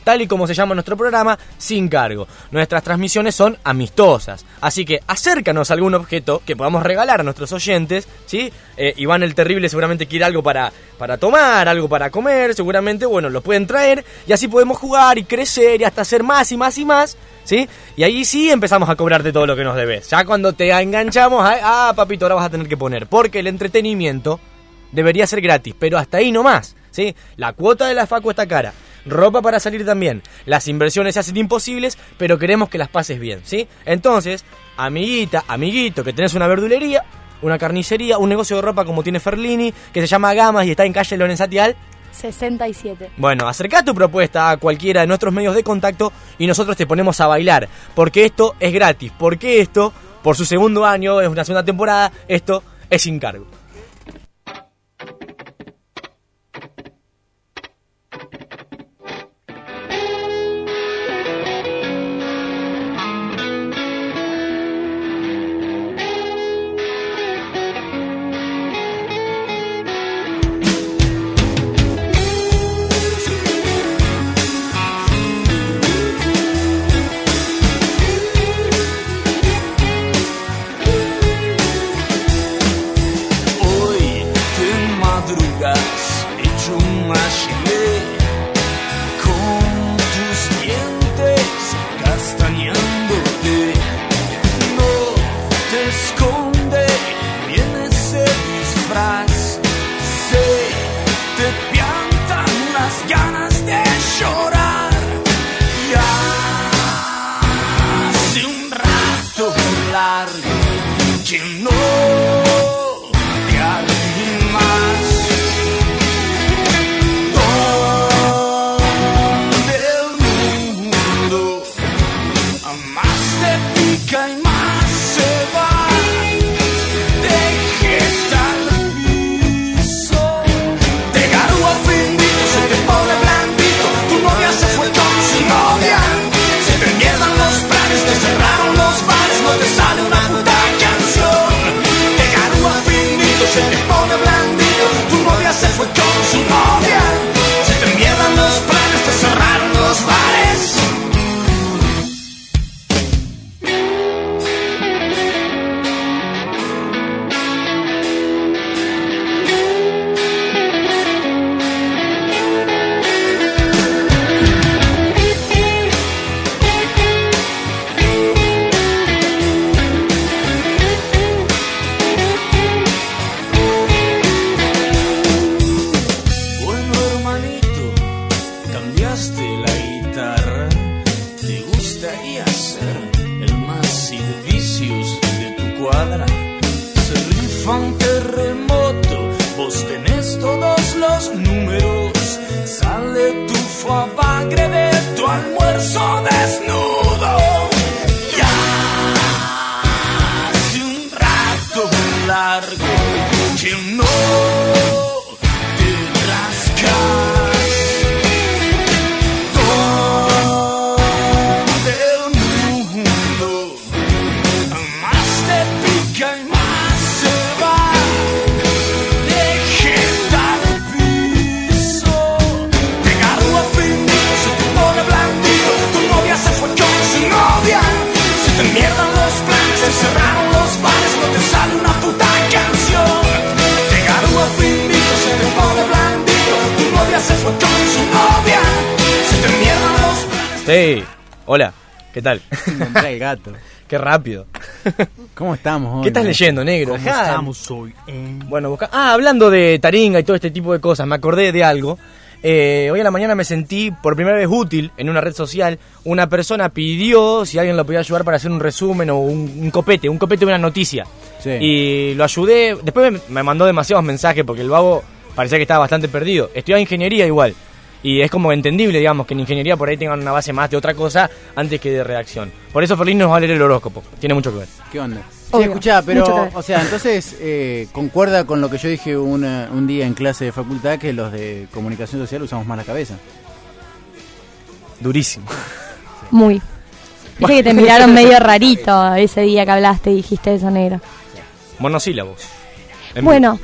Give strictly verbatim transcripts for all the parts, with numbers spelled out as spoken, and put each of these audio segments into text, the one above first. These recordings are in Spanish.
tal y como se llama nuestro programa, sin cargo. Nuestras transmisiones son amistosas, así que acércanos a algún objeto que podamos regalar a nuestros oyentes, ¿sí? Eh, Iván el Terrible seguramente quiere algo para, para tomar, algo para comer, seguramente, bueno, lo pueden traer y así podemos jugar y crecer y hasta hacer más y más y más, ¿sí? Y ahí sí empezamos a cobrarte todo lo que nos debes. Ya cuando te enganchamos, ah, papito, ahora vas a tener que poner, porque el entretenimiento debería ser gratis, pero hasta ahí nomás, ¿sí? La cuota de la facu está cara, ropa para salir también, las inversiones se hacen imposibles, pero queremos que las pases bien, ¿sí? Entonces, amiguita, amiguito, que tenés una verdulería, una carnicería, un negocio de ropa como tiene Ferlini, que se llama Gamas y está en calle Lorenz-Atial sesenta y siete. Bueno, acercá tu propuesta a cualquiera de nuestros medios de contacto y nosotros te ponemos a bailar, porque esto es gratis, porque esto, por su segundo año, es una segunda temporada, esto es sin cargo. Sí, hola, ¿qué tal? Encontré el gato. Qué rápido. ¿Cómo estamos hoy? ¿Qué estás ¿no? leyendo, negro? ¿Cómo Ajá. estamos hoy? Eh? Bueno, busca... Ah, hablando de taringa y todo este tipo de cosas, me acordé de algo. Eh, hoy a la mañana me sentí por primera vez útil en una red social. Una persona pidió si alguien lo podía ayudar para hacer un resumen o un, un copete, un copete de una noticia. Sí. Y lo ayudé. Después me, me mandó demasiados mensajes porque el vago parecía que estaba bastante perdido. Estudiaba ingeniería igual. Y es como entendible, digamos, que en ingeniería por ahí tengan una base más de otra cosa antes que de redacción. Por eso Ferlín nos va a leer el horóscopo. Tiene mucho que ver. ¿Qué onda? Sí, escuchá, pero, o sea, entonces eh, concuerda con lo que yo dije una, un día en clase de facultad, que los de comunicación social usamos más la cabeza. Durísimo. Muy. Dice que te miraron medio rarito ese día que hablaste y dijiste eso, negro. Monosílabos. Bueno,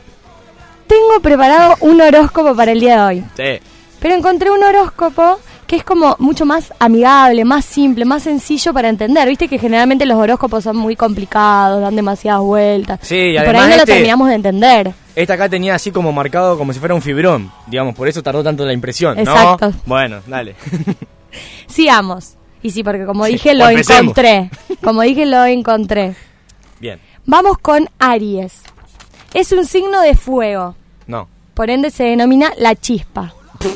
tengo preparado un horóscopo para el día de hoy. Sí. Pero encontré un horóscopo que que es como mucho más amigable, más simple, más sencillo para entender. Viste que generalmente los horóscopos son muy complicados, dan demasiadas vueltas. Sí, y, y además por ahí no este, lo terminamos de entender. Esta acá tenía así como marcado como si fuera un fibrón, digamos, por eso tardó tanto la impresión, Exacto. ¿no? Bueno, dale. Sigamos. Y sí, porque como dije, Sí, lo empecemos. encontré. Como dije, lo encontré. Bien, Vamos con Aries. Es un signo de fuego. no. Por ende se denomina la chispa.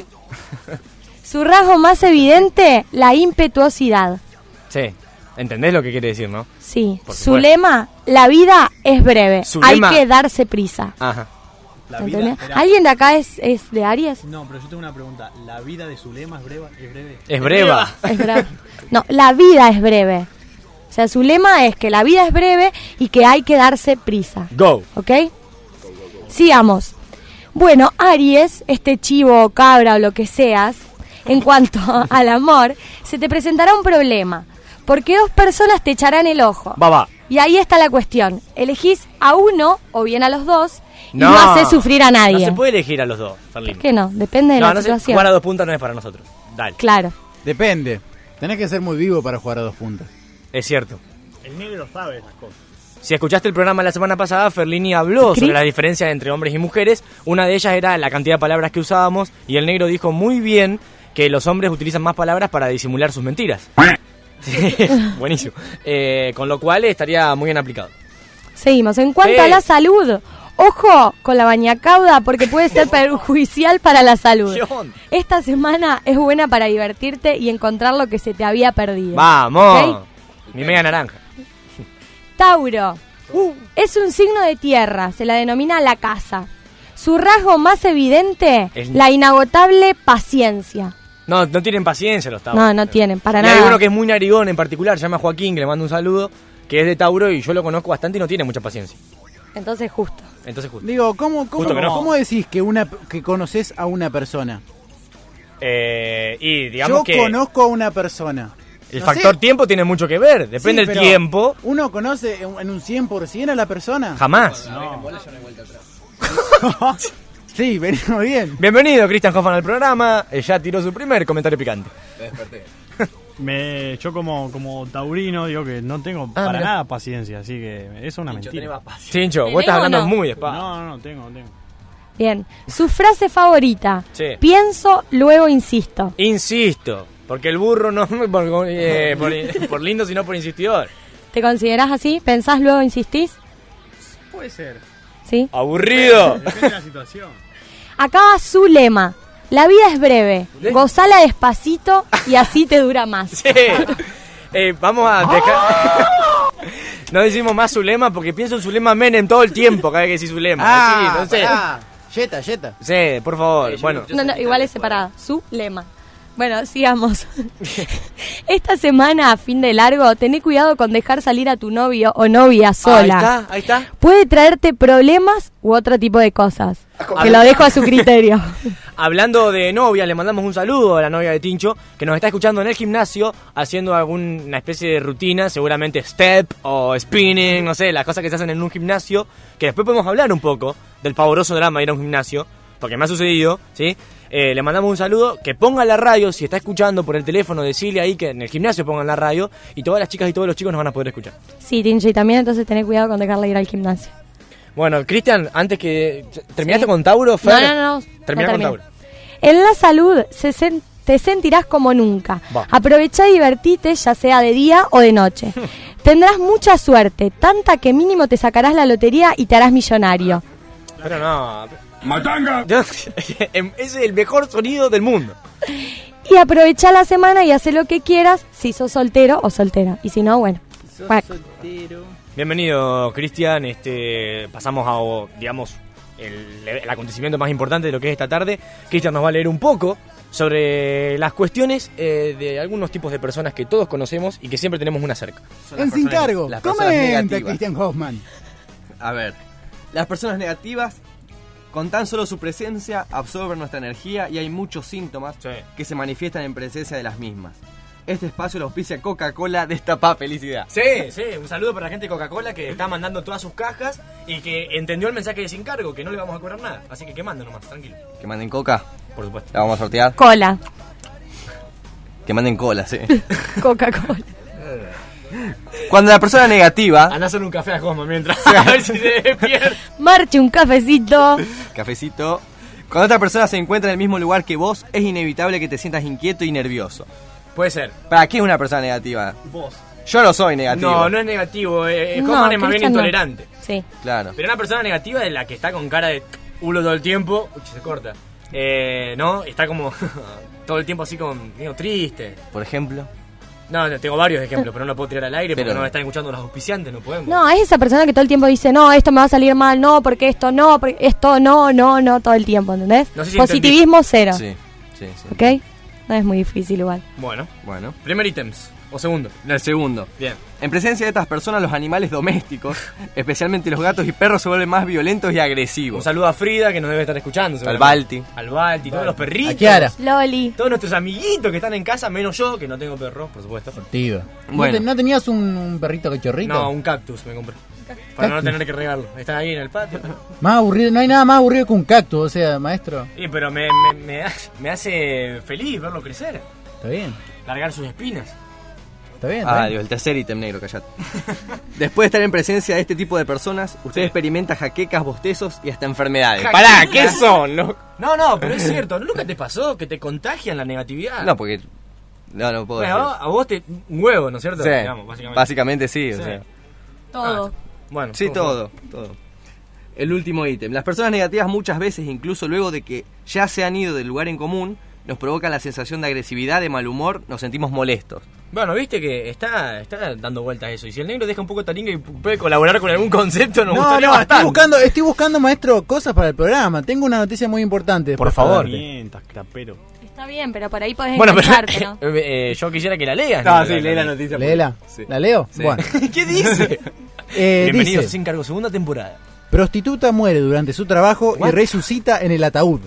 Su rasgo más evidente, la impetuosidad. Sí, ¿entendés lo que quiere decir, no? Sí. Por Su supuesto. lema, la vida es breve. Su Hay lema- que darse prisa. Ajá. La vida, ¿Entendés? espera. ¿Alguien de acá es, es de Aries? No, pero yo tengo una pregunta. ¿La vida de Zulema es breve? ¿Es breve? Es breva. Es breve. No, la vida es breve. O sea, su lema es que la vida es breve y que hay que darse prisa. Go. ¿Ok? Sigamos. Bueno, Aries, este chivo o cabra o lo que seas, en cuanto al amor, se te presentará un problema. Porque dos personas te echarán el ojo. Va, va. Y ahí está la cuestión. Elegís a uno o bien a los dos y no, No. haces sufrir a nadie. No se puede elegir a los dos, Ferlín. ¿Por qué no? Depende de No, la no sé, situación. jugar a dos puntas no es para nosotros. Dale. Claro. Depende. Tenés que ser muy vivo para jugar a dos puntas. Es cierto. El negro sabe esas cosas. Si escuchaste el programa la semana pasada, Ferlini habló ¿Cris? sobre las diferencias entre hombres y mujeres. Una de ellas era la cantidad de palabras que usábamos y el negro dijo muy bien que los hombres utilizan más palabras para disimular sus mentiras. Sí, buenísimo. Eh, con lo cual estaría muy bien aplicado. Seguimos. En cuanto Sí. a la salud, ojo con la bañacauda porque puede ser perjudicial para la salud. ¿Qué onda? Esta semana es buena para divertirte y encontrar lo que se te había perdido. ¡Vamos! ¿Ok? Mi media naranja. Tauro. Es un signo de tierra, se la denomina la casa. Su rasgo más evidente, Es- la inagotable paciencia. No, no tienen paciencia los Tauros. No, no tienen, para y nada. hay uno que es muy narigón en particular, se llama Joaquín, que le mando un saludo, que es de Tauro y yo lo conozco bastante y no tiene mucha paciencia. Entonces justo. Entonces, justo. Digo, ¿cómo, cómo, Justo que no. ¿cómo decís que una que conoces a una persona? Eh, y digamos Yo que conozco a una persona. el No factor sé. tiempo tiene mucho que ver. Depende Sí, del pero tiempo. ¿Uno conoce en en un cien por ciento a la persona? Jamás. Sí, venimos bien. Bienvenido, Cristian Hoffman, al programa. Eh, ya tiró su primer comentario picante. Me, yo como, como taurino digo que no tengo para mira. nada paciencia, así que eso es una mentira. Chincho, vos ¿Tenés estás o hablando no? muy despacio. No, no, no, tengo, tengo. Bien. Su frase favorita. Sí. Pienso, luego insisto. Insisto, porque el burro no por, eh, por, por lindo, sino por insistidor. ¿Te considerás así? ¿Pensás, luego insistís? Puede ser. ¿Sí? Aburrido. Depende de la situación. Acá va su lema. La vida es breve. Gozala despacito y así te dura más. Sí. Eh, vamos a dejar. No decimos más Zulema porque pienso en Zulema Menem todo el tiempo cada vez que decís Zulema. Ah, Sí, no sé. pará. Yeta, yeta. Sí, por favor. Bueno, No, no, igual es separado. Su lema. Bueno, sigamos. Esta semana, a fin de largo, tené cuidado con dejar salir a tu novio o novia ahí sola. está, ahí está. Puede traerte problemas u otro tipo de cosas. Que lo dejo a su criterio. Hablando de novia, le mandamos un saludo a la novia de Tincho, que nos está escuchando en el gimnasio, haciendo alguna especie de rutina, seguramente step o spinning, no sé, las cosas que se hacen en un gimnasio, que después podemos hablar un poco del pavoroso drama de ir a un gimnasio, porque me ha sucedido, ¿sí? Eh, le mandamos un saludo, que ponga la radio, si está escuchando por el teléfono, decirle ahí que en el gimnasio pongan la radio, y todas las chicas y todos los chicos nos van a poder escuchar. Sí, Tincho, y también entonces tené cuidado con dejarla ir al gimnasio. Bueno, Cristian, antes que... ¿Terminaste Sí. con Tauro, Fer? No, no, no. no Termina con terminé. Tauro. En la salud se sen- te sentirás como nunca. Va. Aprovechá y divertite, ya sea de día o de noche. Tendrás mucha suerte, tanta que mínimo te sacarás la lotería y te harás millonario. Pero no... ¡Matanga! Ese es el mejor sonido del mundo. Y aprovechá la semana y haz lo que quieras si sos soltero o soltera. Y si no, bueno. Cuac. Bienvenido, Cristian. Este, pasamos a, digamos, el, el acontecimiento más importante de lo que es esta tarde. Cristian nos va a leer un poco sobre las cuestiones eh, de algunos tipos de personas que todos conocemos y que siempre tenemos una cerca. Son las En Sin personas- Cargo. las personas Comenta, negativas. Cristian Hoffman. A ver, las personas negativas, con tan solo su presencia, absorben nuestra energía y hay muchos síntomas Sí. que se manifiestan en presencia de las mismas. Este espacio lo auspicia Coca-Cola, destapa felicidad. Sí, sí, un saludo para la gente de Coca-Cola que está mandando todas sus cajas y que entendió el mensaje de Sin Cargo, que no le vamos a cobrar nada. Así que que manden nomás, tranquilo. Que manden Coca, Por supuesto. la vamos a sortear. Cola. Que manden colas, eh. Coca-Cola. Cuando la persona negativa... Andá a hacer un café a Cosmo mientras. A ver si se despierta. Marche un cafecito. Cafecito. Cuando otra persona se encuentra en el mismo lugar que vos, es inevitable que te sientas inquieto y nervioso. Puede ser. ¿Para qué es una persona negativa? Vos. Yo no soy negativo. No, no es negativo. Eh, No, Cosmo es más bien Cristian no. intolerante. Sí. Claro. Pero una persona negativa es la que está con cara de culo todo el tiempo. Uy, se corta. Eh, ¿no? Está como todo el tiempo así con medio triste. Por ejemplo. No, no, tengo varios ejemplos, pero no lo puedo tirar al aire porque Pero- no me están escuchando los auspiciantes, no podemos. No, es esa persona que todo el tiempo dice, no, esto me va a salir mal, no, porque esto no, porque esto no, no, no, todo el tiempo, ¿entendés? No sé si Positivismo cero. Sí, sí, sí. ¿Ok? No es muy difícil igual. Bueno, Bueno. primer ítems. O segundo. El segundo. Bien. En presencia de estas personas, los animales domésticos, especialmente los gatos y perros, se vuelven más violentos y Un agresivos. saludo a Frida, que nos debe estar escuchando. Al seguramente. Balti. Al Balti, todos los perritos. A Kiara. Loli. Todos nuestros amiguitos que están en casa, menos yo, que no tengo perro, por supuesto. Tío. Bueno. ¿No, te- ¿No tenías un, un perrito cachorrito? No, un cactus me compré. Para no tener que regarlo. Está ahí en el patio. Más aburrido, no hay nada más aburrido que un cactus, o sea, maestro. Sí, pero me, me, me, hace, me hace feliz verlo crecer. Está bien, Largar sus espinas. está bien. está Ah, bien. digo, el tercer ítem negro, callate. Después de estar en presencia de este tipo de personas, usted Sí. experimenta jaquecas, bostezos y hasta enfermedades. Jaquecas. Pará, ¿qué son? No, No, no, pero es cierto. ¿Nunca te pasó que te contagian la negatividad? no porque... No, no puedo Bueno, a decir. vos, a vos te... Un huevo, ¿no es cierto? Sí, Digamos, básicamente. básicamente sí, o Sí. sea. Todo. Bueno, Sí, ¿cómo todo, todo. El último ítem. Las personas negativas muchas veces, incluso luego de que ya se han ido del lugar en común, nos provocan la sensación de agresividad, de mal humor, nos sentimos molestos. fue? Bueno, viste que está, está dando vueltas eso. Y si el negro deja un poco de taringa y puede colaborar con algún concepto, nos No, gustaría no, bastante. estoy buscando, estoy buscando, maestro, cosas para el programa. Tengo una noticia muy importante. Por después favor. para darte. Mientas, crapero. Está bien, pero por ahí podés Bueno, pero engancharte, ¿no? eh, yo quisiera que la leas. No, negro, sí, lee la noticia. Léela. Sí. ¿La leo? Sí. Bueno. ¿Qué dice? Eh, Bienvenidos dice, sin cargo, segunda temporada. prostituta muere durante su trabajo What? y resucita en el ataúd.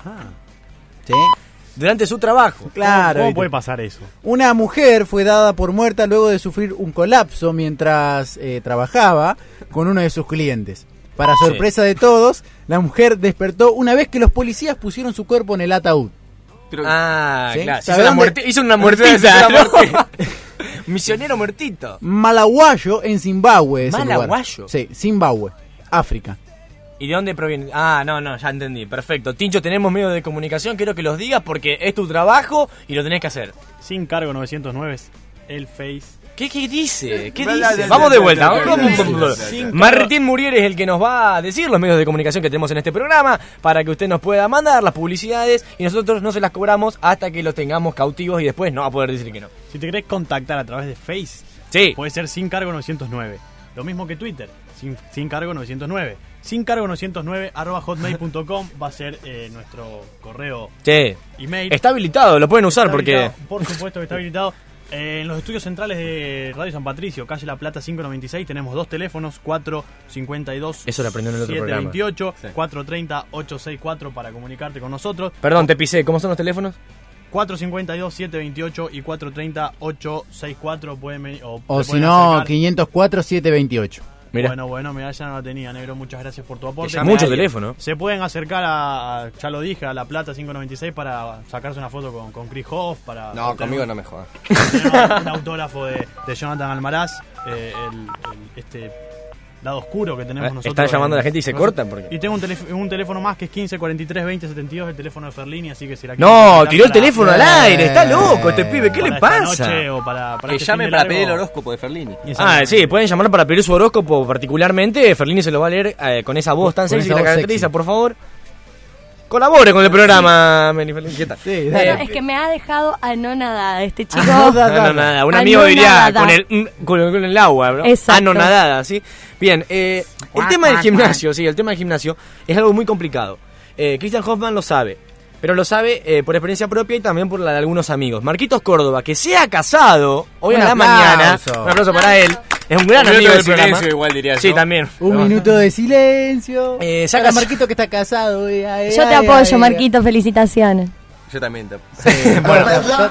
¿Sí? Durante su trabajo. Claro. ¿Cómo ¿viste? puede pasar eso? Una mujer fue dada por muerta luego de sufrir un colapso mientras eh, trabajaba con uno de sus clientes. Para Sí. sorpresa de todos, la mujer despertó una vez que los policías pusieron su cuerpo en el ataúd. Pero, Ah, ¿Sí? claro. ¿Sabe Hizo una, dónde? muerte, hizo una muertita. Claro. una muerte- Misionero muertito. Malaguayo en Zimbabue. es el lugar. Malaguayo. Sí, Zimbabue, África. ¿Y de dónde proviene? Ah, no, no, ya entendí. Perfecto. Tincho, tenemos medios de comunicación. Quiero que los digas porque es tu trabajo y lo tenés que hacer. Sin cargo novecientos nueve, el Face. ¿Qué, qué dice? ¿Qué Bla, bla, dice? bla, Vamos bla, de bla, vuelta. bla, bla, Vamos, bla, vamos, bla, vamos. bla, bla, bla. Martín Muriel es el que nos va a decir los medios de comunicación que tenemos en este programa para que usted nos pueda mandar las publicidades y nosotros no se las cobramos hasta que los tengamos cautivos y después no va a poder decir que no. Si te querés contactar a través de Face, Sí. puede ser sin cargo novecientos nueve. Lo mismo que Twitter, sin, sin cargo novecientos nueve. Sin cargo novecientos nueve arroba hotmail punto com va a ser eh, nuestro correo Sí. email. Está habilitado, lo pueden usar Está porque... habilitado, por supuesto que está habilitado. Eh, en los estudios centrales de Radio San Patricio, calle La Plata quinientos noventa y seis, tenemos dos teléfonos, cuatro cincuenta y dos Eso lo aprendió en el otro programa. siete veintiocho, Sí. cuatro treinta, ochocientos sesenta y cuatro para comunicarte con nosotros. Perdón, te pisé. ¿Cómo son los teléfonos? cuatro cincuenta y dos, siete veintiocho y cuatro treinta, ochocientos sesenta y cuatro pueden venir, o, O se si pueden no, acercar. quinientos cuatro, setecientos veintiocho. Mira. Bueno, bueno, mira, ya no la tenía, negro. Muchas gracias por tu aporte. Que llame mucho Me- teléfono. Se pueden acercar a, a- ya lo dije, a La Plata quinientos noventa y seis para sacarse una foto con, con Chris Hoff. Para no, obtener conmigo un- no me jodas. obtener un autógrafo de, de Jonathan Almaraz, eh, el, el- este lado oscuro que tenemos Eh, nosotros. están llamando en- a la gente y se nosotros- cortan porque- Y tengo un, teléf- un teléfono más que es quince cuarenta y tres veinte setenta y dos, el teléfono de Ferlini, así que si la quieren No, contactar tiró el para- teléfono al aire. Está loco este pibe. ¿Qué le para esta pasa? noche o para, para Que este llame fin de para largo. pedir el horóscopo de Ferlini. Ah, Exactamente. sí, pueden llamar para pedir su horóscopo particularmente. Ferlini se lo va a leer eh, con esa voz tan Con sexy esa que la voz caracteriza, sexy. por favor. Colabore con el programa, Meli Ferlini. ¿Qué tal? Sí, No, dale. no, es que me ha dejado anonadada este chico. Anonadada. No, no, nada. Un amigo diría Anonadada. con el, mm, con el, con el agua, ¿no? Exacto. Anonadada, ¿sí? Bien, eh, el tema del gimnasio, sí, el tema del gimnasio es algo muy complicado. Eh, Christian Hoffman lo sabe, pero lo sabe eh, por experiencia propia y también por la de algunos amigos. Marquitos Córdoba, que se ha casado hoy Un a la aplauso. mañana. Un aplauso para él. Es un gran Un minuto amigo de del programa. silencio igual diría Sí, yo. también. Un minuto de silencio. Eh, Para sacas- Marquito que está casado. eh, ay, Yo te ay, apoyo, ay, Marquito, felicitaciones. Yo también te... Bueno,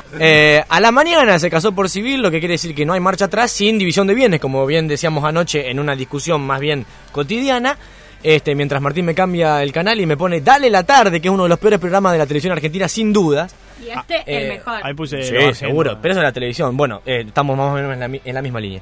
eh, a la mañana se casó por civil, lo que quiere decir que no hay marcha atrás sin división de bienes, como bien decíamos anoche en una discusión más bien cotidiana. Este, mientras Martín me cambia el canal y me pone Dale la tarde, que es uno de los peores programas de la televisión argentina, sin dudas. Y este Ah, eh, el mejor. Ahí puse. Sí, lo seguro. argento. Pero eso es la televisión. Bueno, eh, estamos más o menos en la, mi- en la misma línea.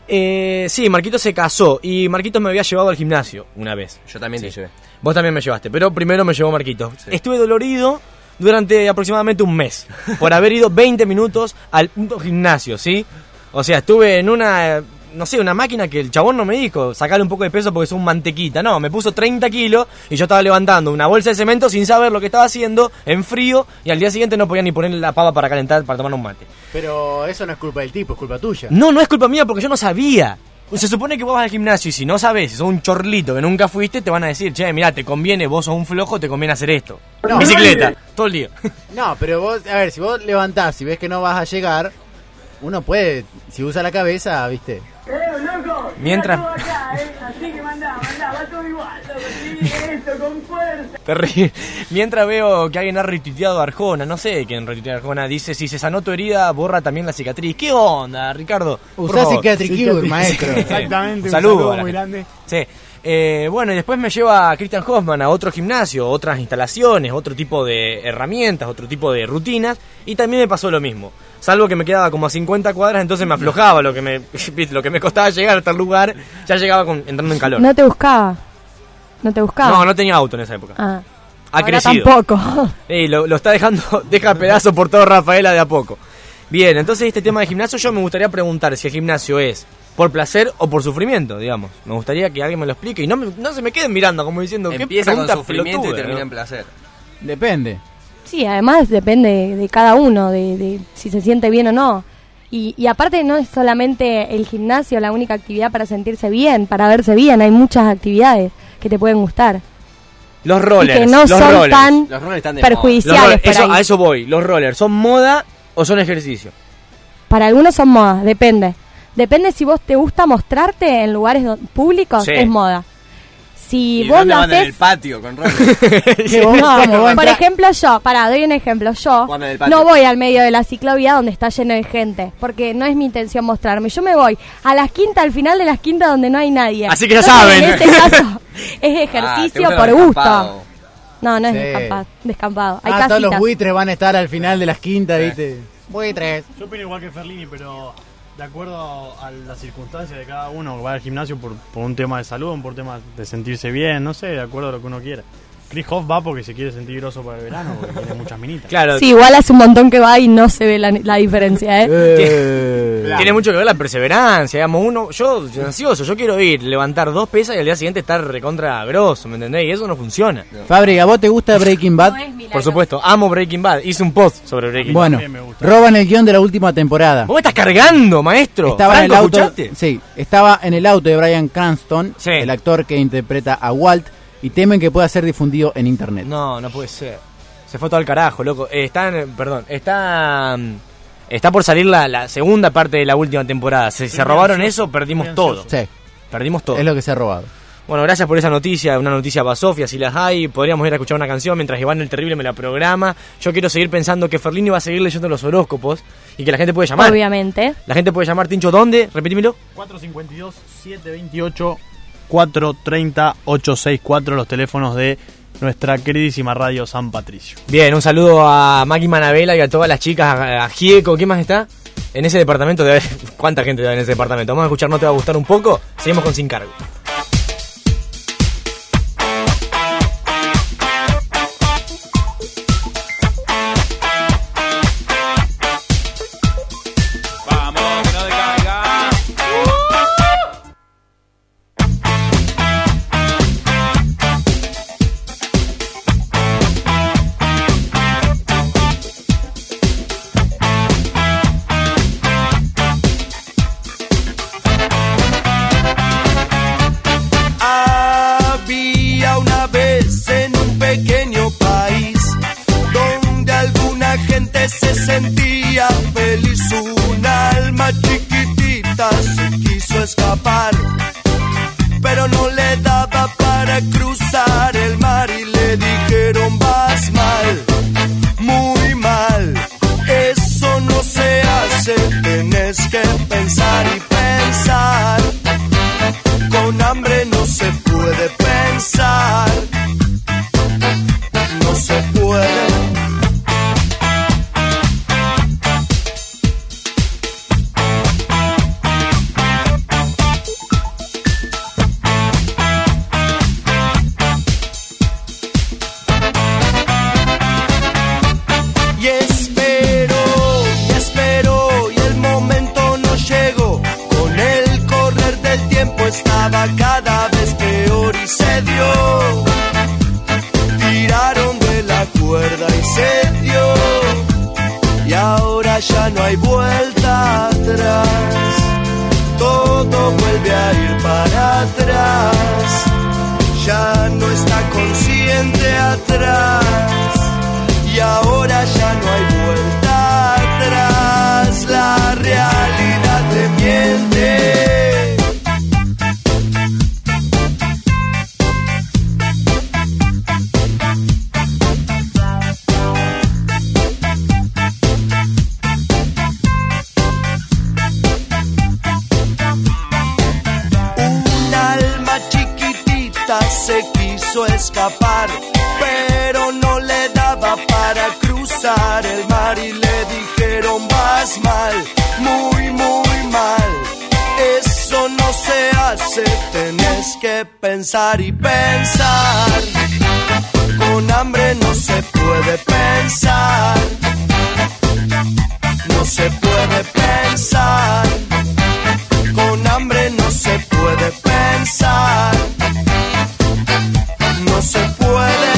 Eh, sí, Marquitos se casó y Marquitos me había llevado al gimnasio una vez. Yo también Sí. te llevé. Vos también me llevaste, pero primero me llevó Marquitos. Estuve dolorido durante aproximadamente un mes por haber ido veinte minutos al punto gimnasio, ¿sí? O sea, estuve en una, eh, no sé, una máquina que el chabón no me dijo sacarle un poco de peso porque es un mantequita. No, me puso treinta kilos y yo estaba levantando una bolsa de cemento sin saber lo que estaba haciendo, en frío, y al día siguiente no podía ni poner la pava para calentar, para tomar un mate. Pero eso no es culpa del tipo, es culpa tuya. No, no es culpa mía porque yo no sabía. Se supone que vos vas al gimnasio y si no sabes, si sos un chorlito que nunca fuiste, te van a decir, che, mirá, te conviene, vos sos un flojo, te conviene hacer esto. No. Bicicleta, todo el día. No, pero vos, a ver, si vos levantás y ves que no vas a llegar, uno puede, si usa la cabeza, viste. Mientras... Así que mandá, mandá, va todo igual, loco, sí, esto, con fuerza. Terrible. Mientras veo que alguien ha retuiteado a Arjona, no sé quién retuitea a Arjona, dice, si se sanó tu herida, borra también la cicatriz. ¿Qué onda, Ricardo? Por Usá favor. Psychiatric Cure, maestro. Exactamente, un Saludo saludo a la muy gente. grande. Sí. Eh, bueno, y después me lleva a Christian Hoffman a otro gimnasio, otras instalaciones, otro tipo de herramientas, otro tipo de rutinas, y también me pasó lo mismo. Salvo que me quedaba como a cincuenta cuadras, entonces me aflojaba lo que me, lo que me costaba llegar a tal lugar, ya llegaba con, entrando en calor. No te buscaba. No te buscaba. No, no tenía auto en esa época. Ah. Ha Ahora crecido. tampoco. Ey, lo, lo está dejando, deja pedazos por todo Rafaela de a poco. Bien, entonces este tema de gimnasio yo me gustaría preguntar si el gimnasio es por placer o por sufrimiento, digamos. Me gustaría que alguien me lo explique y no, me- no se me queden mirando como diciendo ¿qué Empieza con pregunta sufrimiento y pelotuda, termina ¿no? en placer. Depende. Sí, además depende de cada uno, de, de si se siente bien o no. Y, y aparte no es solamente el gimnasio la única actividad para sentirse bien, para verse bien. Hay muchas actividades que te pueden gustar. Los rollers, y que no los son rollers. tan Los rollers están de Los perjudiciales rollers, por eso- ahí. a eso voy. Los rollers, ¿son moda o son ejercicio? Para algunos son modas, depende. Depende si vos te gusta mostrarte en lugares do- públicos, Sí. es moda. Si ¿Y vos dónde lo van en el haces... patio con rollers? Que vos, No, como vos por entrás- ejemplo yo, pará, doy un ejemplo, yo Cuando en el patio. no voy al medio de la ciclovía donde está lleno de gente, porque no es mi intención mostrarme, yo me voy a las quintas, al final de las quintas donde no hay nadie. Así que ya Entonces, saben. En este caso es Ah, ¿te ejercicio gusta por lo gusto. descampado? No, no es Sí. descampado, descampado. Hay Ah, todos los casitas. buitres van a estar al final de las quintas, viste. Buitres. Yo opino igual que Ferlini, pero de acuerdo a las circunstancias de cada uno que va al gimnasio por, por un tema de salud, por un tema de sentirse bien, no sé, de acuerdo a lo que uno quiera. Chris Hoff va porque se quiere sentir groso para el verano, porque tiene muchas minitas. Claro, Sí, igual hace un montón que va y no se ve la, la diferencia, ¿eh? Eh, tiene mucho que ver la perseverancia, digamos, uno, yo soy ansioso, yo quiero ir, levantar dos pesas y al día siguiente estar recontra grosso, ¿me entendés? Y eso no funciona. Fabri, ¿a vos te gusta Breaking Bad? No es milagro. Por supuesto, amo Breaking Bad, hice un post sobre Breaking Bad. Bueno, también me gusta. roban el guión de la última temporada. ¿Vos me estás cargando, maestro? Estaba en el Franco, auto. ¿escuchaste? Sí, estaba en el auto de Bryan Cranston, Sí. el actor que interpreta a Walt, y temen que pueda ser difundido en internet. No, no puede ser. Se fue todo al carajo, loco. Eh, está, en- perdón, está mm, está por salir la, la segunda parte de la última temporada. Si se muy robaron ansioso, eso, perdimos muy todo. ansioso. Sí, Perdimos todo. es lo que se ha robado. Bueno, gracias por esa noticia, una noticia basofia, si las hay, podríamos ir a escuchar una canción mientras Iván el Terrible me la programa. Yo quiero seguir pensando que Ferlini va a seguir leyendo los horóscopos y que la gente puede llamar. Obviamente. La gente puede llamar, Tincho, ¿dónde? Repetímelo. cuatro cinco dos, siete dos ocho, cuatro tres cero, ocho seis cuatro, los teléfonos de nuestra queridísima radio San Patricio. Bien, un saludo a Maki Manabela y a todas las chicas, a, a Gieco, ¿quién más está? En ese departamento, debe haber- ¿cuánta gente debe en ese departamento? Vamos a escuchar, ¿no te va a gustar un poco? Seguimos con Sin Cargo. Vamos, que no decaiga. Había una vez en un pequeño país donde alguna gente se sentía feliz. Un alma chiquitita se quiso escapar, pero no le daba para cruzar el mar y le dijeron: vas mal, muy mal, eso no se hace, tenés que pensar y pensar. Con hambre no se puede pensar, no se puede. ya no hay vuelta atrás. Todo vuelve a ir para atrás. Ya no está consciente atrás. Y ahora ya no hay vuelta atrás. La realidad te miente. Se quiso escapar, pero no le daba para cruzar el mar y le dijeron vas mal, muy muy mal. Eso no se hace, tenés que pensar y pensar. Con hambre no se puede pensar, no se puede pensar. Con hambre no se puede pensar. No se puede.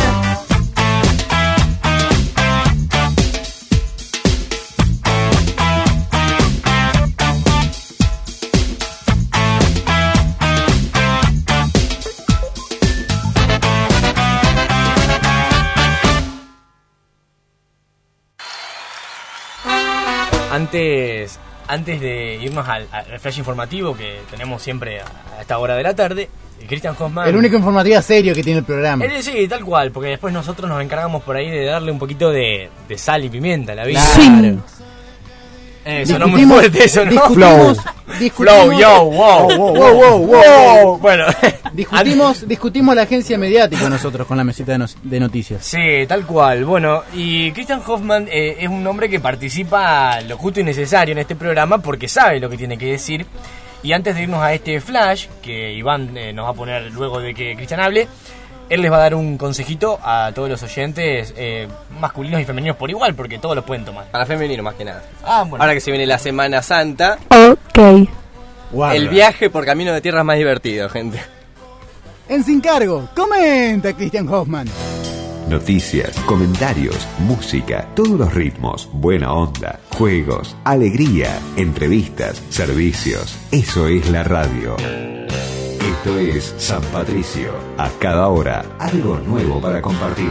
Antes, antes de irnos al, al flash informativo que tenemos siempre a, a esta hora de la tarde, Christian Hoffman... El único informativo serio que tiene el programa. Eh, sí, tal cual, porque después nosotros nos encargamos por ahí de darle un poquito de, de sal y pimienta a la vida. Claro. Eh, sonó muy fuerte eso, ¿no? Discutimos, discutimos, Flow, yo, wow, wow, wow, wow, wow, wow. Bueno, discutimos, discutimos la agencia mediática nosotros con la mesita de, no, de noticias. Sí, tal cual. Bueno, y Christian Hoffman eh, es un hombre que participa lo justo y necesario en este programa porque sabe lo que tiene que decir. Y antes de irnos a este flash, que Iván eh, nos va a poner luego de que Cristian hable, él les va a dar un consejito a todos los oyentes, eh, masculinos y femeninos por igual, porque todos los pueden tomar. Para femenino más que nada. Ah, bueno. Ahora que se viene la Semana Santa, Ok. Guarda. el viaje por camino de tierra es más divertido, gente. En Sin Cargo, comenta Christian Hoffman. Noticias, comentarios, música, todos los ritmos, buena onda, juegos, alegría, entrevistas, servicios. Eso es la radio. Esto es San Patricio. A cada hora, algo nuevo para compartir.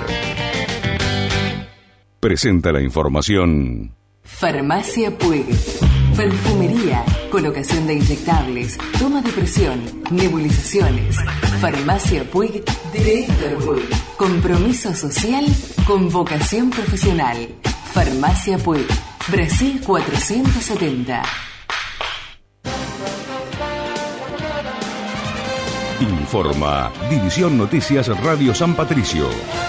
Presenta la información. Farmacia Puig. Perfumería, colocación de inyectables, toma de presión, nebulizaciones. Farmacia Puig de Héctor Puig. Compromiso social con vocación profesional. Farmacia Puig. Brasil cuatrocientos setenta. Informa División Noticias Radio San Patricio.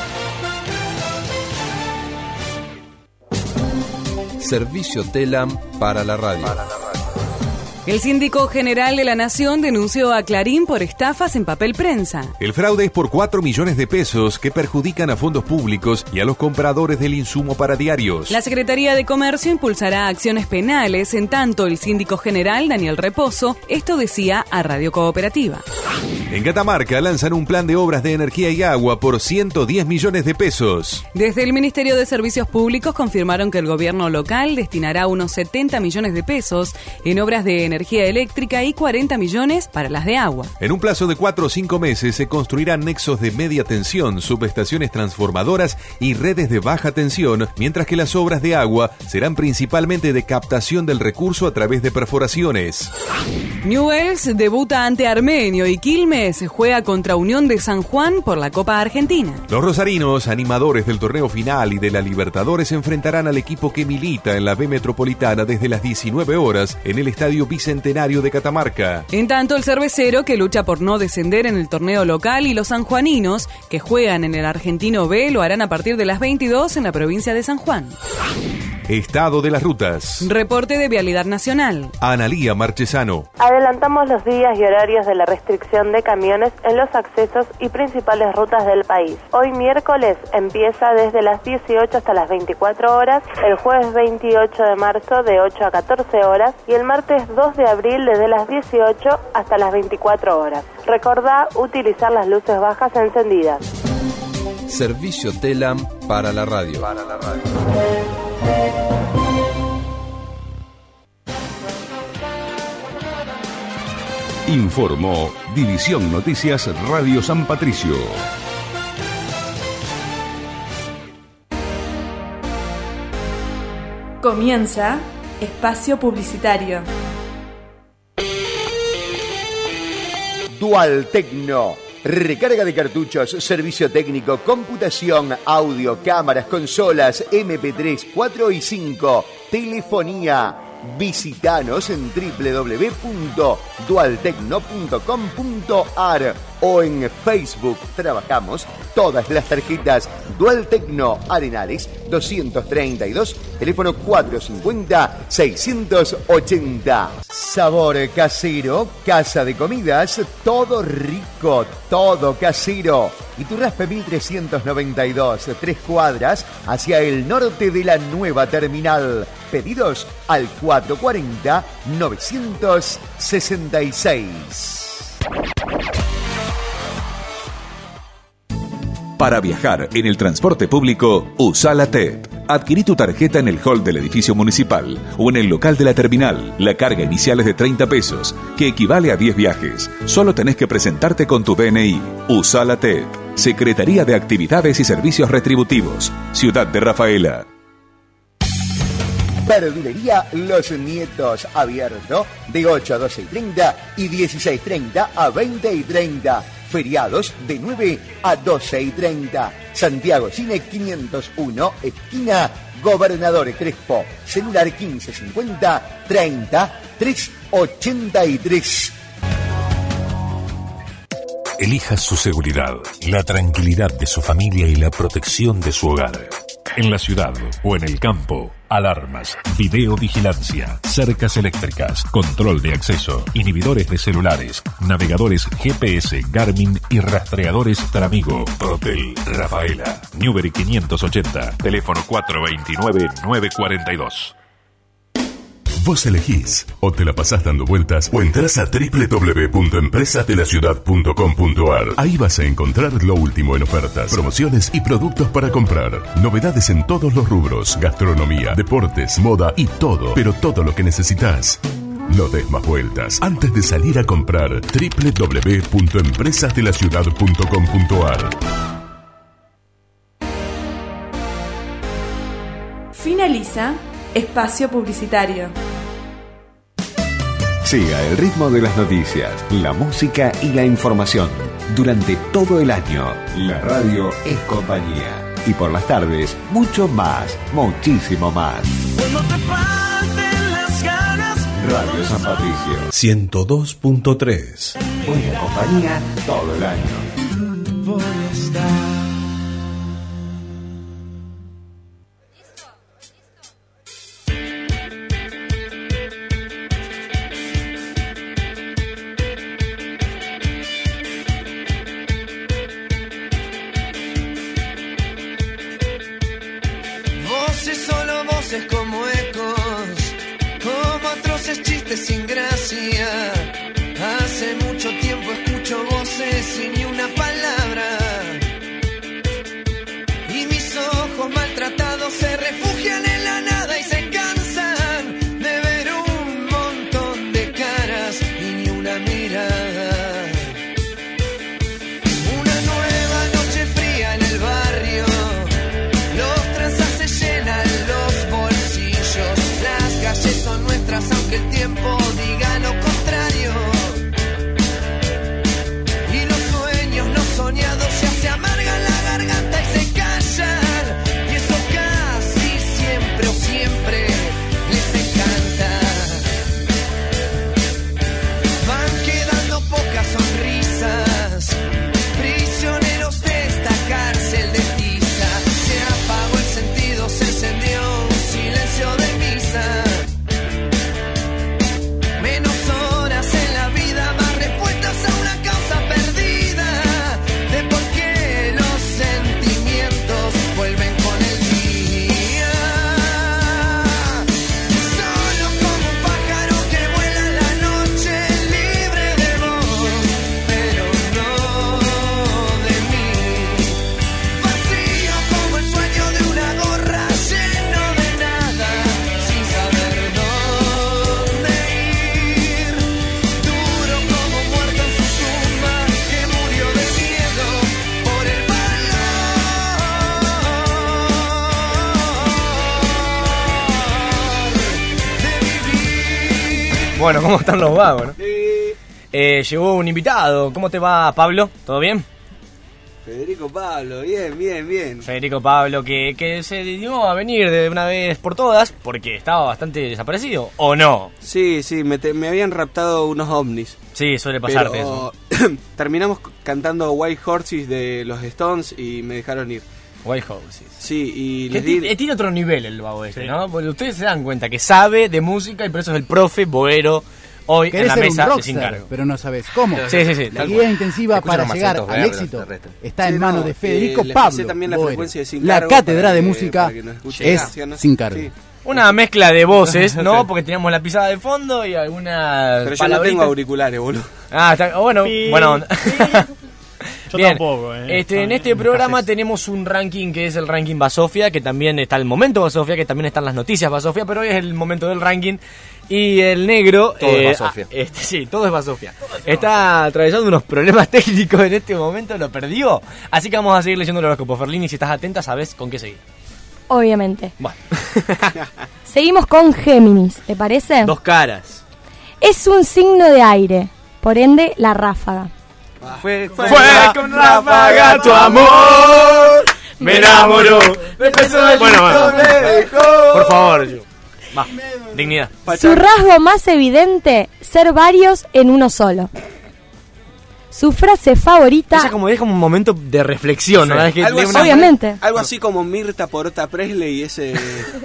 Servicio Telam para la radio. El Síndico General de la Nación denunció a Clarín por estafas en papel prensa. El fraude es por cuatro millones de pesos que perjudican a fondos públicos y a los compradores del insumo para diarios. La Secretaría de Comercio impulsará acciones penales, en tanto el Síndico General, Daniel Reposo, esto decía a Radio Cooperativa. En Catamarca lanzan un plan de obras de energía y agua por ciento diez millones de pesos. Desde el Ministerio de Servicios Públicos confirmaron que el gobierno local destinará unos setenta millones de pesos en obras de energía eléctrica y cuarenta millones para las de agua. En un plazo de cuatro o cinco meses se construirán nexos de media tensión, subestaciones transformadoras y redes de baja tensión, mientras que las obras de agua serán principalmente de captación del recurso a través de perforaciones. Newell's debuta ante Armenio y Quilmes juega contra Unión de San Juan por la Copa Argentina. Los rosarinos, animadores del torneo final y de la Libertadores, enfrentarán al equipo que milita en la B Metropolitana desde las diecinueve horas en el Estadio Bicentenario de Catamarca. En tanto, el cervecero, que lucha por no descender en el torneo local, y los sanjuaninos, que juegan en el Argentino B, lo harán a partir de las veintidós en la provincia de San Juan. Estado de las rutas. Reporte de Vialidad Nacional. Analía Marchesano. Adelantamos los días y horarios de la restricción de camiones en los accesos y principales rutas del país. Hoy miércoles empieza desde las dieciocho hasta las veinticuatro horas, el jueves veintiocho de marzo de ocho a catorce horas y el martes dos de abril desde las dieciocho hasta las veinticuatro horas. Recordá utilizar las luces bajas encendidas. Servicio Telam para la radio. Para la radio. Informó División Noticias Radio San Patricio. Comienza Espacio Publicitario. Dual Tecno. Recarga de cartuchos, servicio técnico, computación, audio, cámaras, consolas, eme pe tres, cuatro y cinco, telefonía. Visítanos en doble u doble u doble u punto dual tecno punto com punto a r o en Facebook. Trabajamos todas las tarjetas Dual Tecno Arenales doscientos treinta y dos, teléfono cuatrocientos cincuenta, seiscientos ochenta. Sabor casero, casa de comidas, todo rico, todo casero. Iturraspe mil trescientos noventa y dos, tres cuadras hacia el norte de la nueva terminal. Pedidos al cuatrocientos cuarenta, novecientos sesenta y seis. Para viajar en el transporte público, usa la T E P. Adquirí tu tarjeta en el hall del edificio municipal o en el local de la terminal. La carga inicial es de treinta pesos, que equivale a diez viajes. Solo tenés que presentarte con tu D N I. Usa la T E P. Secretaría de Actividades y Servicios Retributivos. Ciudad de Rafaela. Verdulería Los Nietos, abierto de ocho a doce y treinta y dieciséis treinta a veinte y treinta. Feriados de nueve a doce y treinta. Santiago Cine quinientos uno, esquina Gobernador Crespo. Celular quince cincuenta, treinta, trescientos ochenta y tres. Elija su seguridad, la tranquilidad de su familia y la protección de su hogar. En la ciudad o en el campo, alarmas, videovigilancia, cercas eléctricas, control de acceso, inhibidores de celulares, navegadores G P S, Garmin y rastreadores Tramigo. Protel Rafaela, Newbery quinientos ochenta, teléfono cuatro veintinueve, nueve cuarenta y dos. Vos elegís, o te la pasás dando vueltas, o entrás a doble u doble u doble u punto empresas de la ciudad punto com punto a r. Ahí vas a encontrar lo último en ofertas, promociones y productos para comprar. Novedades en todos los rubros, gastronomía, deportes, moda y todo, pero todo lo que necesitas. No des más vueltas. Antes de salir a comprar, doble u doble u doble u punto empresas de la ciudad punto com punto a r. Finaliza Espacio Publicitario. Siga el ritmo de las noticias, la música y la información. Durante todo el año, la radio es compañía. Y por las tardes, mucho más, muchísimo más. Radio San Patricio. ciento dos punto tres. Buena compañía todo el año. Voy a estar. Como ecos, como atroces chistes sin gracia. Hace mucho tiempo escucho voces y ni una palabra. Y mis ojos maltratados se refugian en la nada y se cansan de ver un montón de caras y ni una mirada. Una nueva noche fría en el barrio. Los tranzas se llenan los bolsillos. Las calles son nuestras aunque el tiempo diga lo contrario. Y los sueños no soñados ya se amargan la garganta y se callan. Y eso casi siempre o siempre les encanta. Van quedando pocas sonrisas, prisioneros de esta cárcel de tiza. Se apagó el sentido, se encendió un silencio de misa. Bueno, ¿cómo están los vagos, no? Eh, llegó un invitado. ¿Cómo te va, Pablo? ¿Todo bien? Federico Pablo, bien, bien, bien. Federico Pablo, que, que se decidió a venir de una vez por todas porque estaba bastante desaparecido, ¿o no? Sí, sí, me, te, me habían raptado unos ovnis. Sí, suele pasarte pero, eso. Terminamos cantando White Horses de los Stones y me dejaron ir. White Horses. Sí, y que les ti- di... Tiene otro nivel el vago este, sí. ¿no? Porque ustedes se dan cuenta que sabe de música y por eso es el profe boero hoy en Querés la ser mesa un de rockstar, Sin Cargo. pero no sabes cómo. Sí, sí, sí. La guía intensiva para llegar al verdes, éxito te está sí, en manos no, de Federico eh, les Pablo pasé también la Boero. frecuencia de Sin La Cargo cátedra para de que- música para que nos escuchen. es Gracias, ¿no? Sin Cargo. Sí. Una mezcla de voces, ¿no? Porque teníamos la pisada de fondo y alguna Pero yo no palabrita. tengo auriculares, boludo. Ah, está, bueno, Pi, bueno. Yo Bien. tampoco, eh. Este, en este programa tenemos un ranking que es el ranking Basofia, que también está el momento Basofia, que también están las noticias Basofia, pero hoy es el momento del ranking. Y el negro... Todo es Basofia. ah, este, sí, todo es Basofia. Está atravesando unos problemas técnicos en este momento, lo perdió. Así que vamos a seguir leyendo el horóscopo. Ferlini, si estás atenta, sabes con qué seguir. Obviamente. Bueno. Seguimos con Géminis, ¿te parece? Dos caras. Es un signo de aire, por ende, la ráfaga. Fue, Fue con ráfaga tu amor, me enamoró. Bueno, bueno. Por favor, yo. Va, dignidad. Su rasgo más evidente, ser varios en uno solo. Su frase favorita... Ella como deja un momento de reflexión, ¿no? Es que algo lee así, una- Obviamente. Algo así como Mirta Porota Presley, ese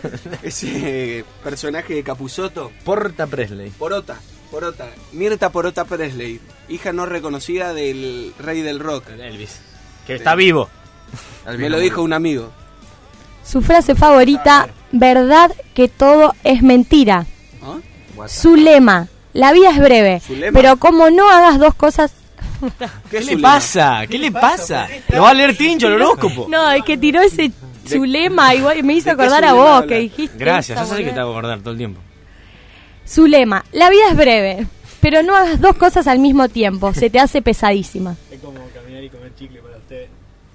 ese personaje de Capusotto. Porta Presley. Porota, Porota. Mirta Porota Presley, hija no reconocida del rey del rock. Elvis. Que está vivo. Me lo dijo un amigo. Su frase favorita, verdad que todo es mentira. ¿Ah? Su lema, la vida es breve, ¿Su lema? pero como no hagas dos cosas... ¿Qué le pasa? ¿Qué le pasa? Lo va a leer Tincho el horóscopo. No, es que tiró ese su lema igual y me hizo ¿de qué acordar su a lema vos habla? que dijiste. Gracias, esa, yo sé que boludo. te hago acordar todo el tiempo. Su lema, la vida es breve, pero no hagas dos cosas al mismo tiempo, se te hace pesadísima. Es como caminar y comer chicle para usted.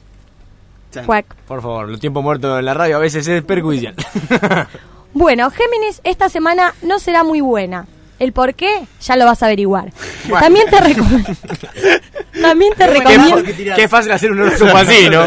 Cuac. Por favor, los tiempos muertos en la radio a veces es perjudicial. Bueno, Géminis, esta semana no será muy buena. El por qué ya lo vas a averiguar. También te recomiendo. También te recomiendo. Qué, qué fácil hacer un horóscopo así, ¿no?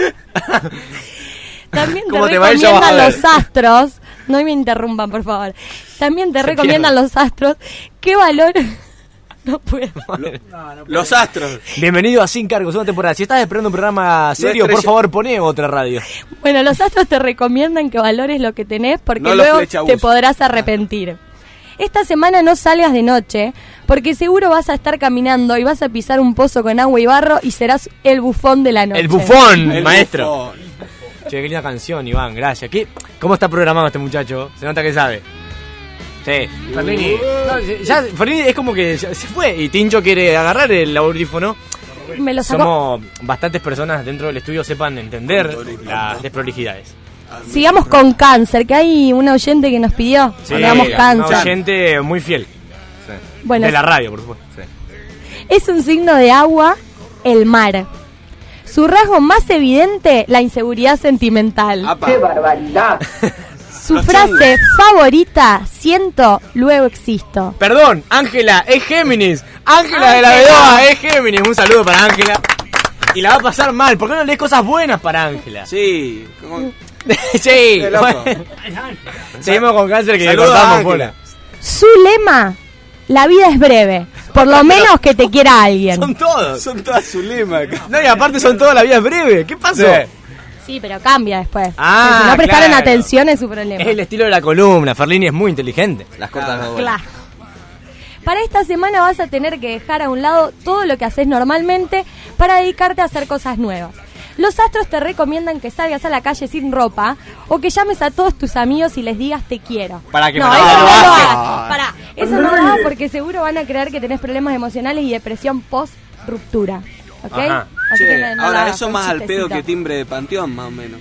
También te ¿Cómo te va? Ya vas a recomiendan ver. los astros. No me interrumpan, por favor. También te Se recomiendan pierde. los astros. ¿Qué valor? No puedo. Los astros. Bienvenido a Sin Cargo, segunda temporada. Si estás esperando un programa serio, estrella. por favor, poné otra radio. Bueno, los astros te recomiendan que valores lo que tenés porque No los luego flechabús. te podrás arrepentir. Esta semana no salgas de noche porque seguro vas a estar caminando y vas a pisar un pozo con agua y barro y serás el bufón de la noche. El bufón, El maestro. bufón. Che, qué linda canción, Iván, gracias. ¿Qué? ¿Cómo está programado este muchacho? Se nota que sabe. Sí, Ferlini. No, ya, Ferlini es como que ya se fue y Tincho quiere agarrar el audífono. Me lo sacó. Somos bastantes personas dentro del estudio sepan entender las desprolijidades. Sigamos con cáncer, que hay un oyente que nos pidió. Sí, Hagamos un cáncer. oyente muy fiel. Bueno, de la radio, por supuesto. es un signo de agua, el mar. Su rasgo más evidente, la inseguridad sentimental. ¡Qué barbaridad! Su frase favorita, siento, luego existo. Perdón, Ángela, es Géminis. Ángela de la Ángela. Bedoa es Géminis. Un saludo para Ángela. Y la va a pasar mal. ¿Por qué no lees cosas buenas para Ángela? Sí. como- Sí. Qué loco. Bueno. Seguimos con cáncer que le Saludos a cortamos Ángela. bola. Su lema, la vida es breve, por lo menos que te quiera alguien. Son todos. Son todas su lema. No, y aparte son todas, la vida es breve. ¿Qué pasó? Sí. Sí, pero cambia después. Ah, si no prestaron claro. atención es su problema. Es el estilo de la columna. Ferlini es muy inteligente. Las cortas no Claro. Para esta semana vas a tener que dejar a un lado todo lo que haces normalmente para dedicarte a hacer cosas nuevas. Los astros te recomiendan que salgas a la calle sin ropa o que llames a todos tus amigos y les digas te quiero. Para que no, me- eso no, no, no lo hace. hagas. Pará, eso no lo hagas porque seguro van a creer que tenés problemas emocionales y depresión post ruptura. ¿Ok? Ajá. Así Che, que no- no lo ahora hagas, eso con más al pedo chistecito. que timbre de panteón, más o menos.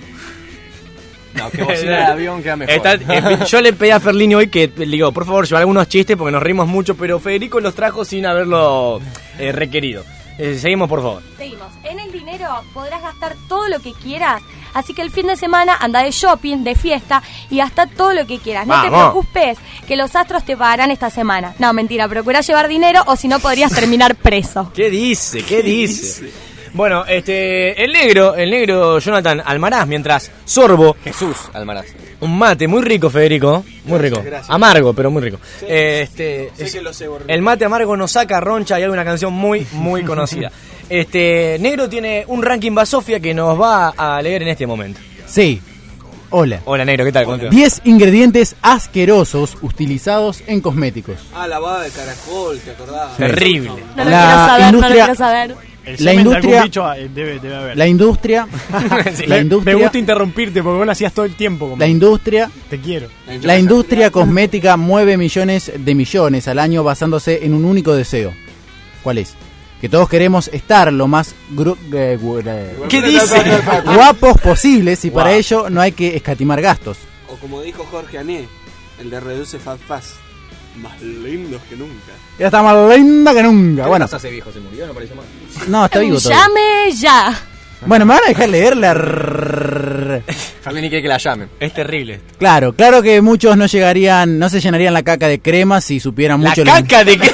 No, que bocina de avión queda mejor. Está- eh, yo le pedí a Ferlini hoy que le digo, por favor, lleva algunos chistes porque nos rimos mucho, pero Federico los trajo sin haberlo eh, requerido. Eh, seguimos, por favor. Seguimos. En el dinero podrás gastar todo lo que quieras Así que el fin de semana anda de shopping, de fiesta y hasta todo lo que quieras. No Vamos. te preocupes, que los astros te pagarán esta semana. No, mentira, procurá llevar dinero o si no podrías terminar preso. ¿Qué dice? ¿Qué dice? Bueno, este, el negro, el negro Jonathan Almaraz, mientras sorbo Jesús Almaraz. un mate muy rico, Federico, muy rico, gracias. amargo, pero muy rico. Sí, este, sé es- que lo sé, Borrego. el mate amargo no saca roncha y hay una canción muy, muy conocida. Este, negro tiene un ranking Basofia que nos va a leer en este momento. Sí. Hola. Hola, negro, ¿qué tal? ¿Cómo te va? diez ingredientes asquerosos utilizados en cosméticos. Ah, la baba de caracol, ¿te acordás? Terrible. No lo La quiero saber, no lo industria- quiero saber. El La semen de industria- algún bicho, eh, debe, debe haber. La industria, Sí. la Me industria, gusta interrumpirte porque vos lo hacías todo el tiempo. Como la industria, te quiero. la industria cosmética mueve millones de millones al año basándose en un único deseo. ¿Cuál es? Que todos queremos estar lo más gru- eh, gu- eh, ¿Qué dice? guapos posibles y para Wow. ello no hay que escatimar gastos. O como dijo Jorge Ané, el de Reduce Fat Fast. Más lindos que nunca. Ya está más linda que nunca. Bueno, ese viejo? ¿Se murió? No parece mal. no, está vivo todavía. Llame ya. Bueno, me van a dejar leerla. Rrrr. Fabián ni quiere que la llamen. Es terrible esto. Claro, claro que muchos no llegarían, no se llenarían la caca de cremas si supieran La mucho. caca de que...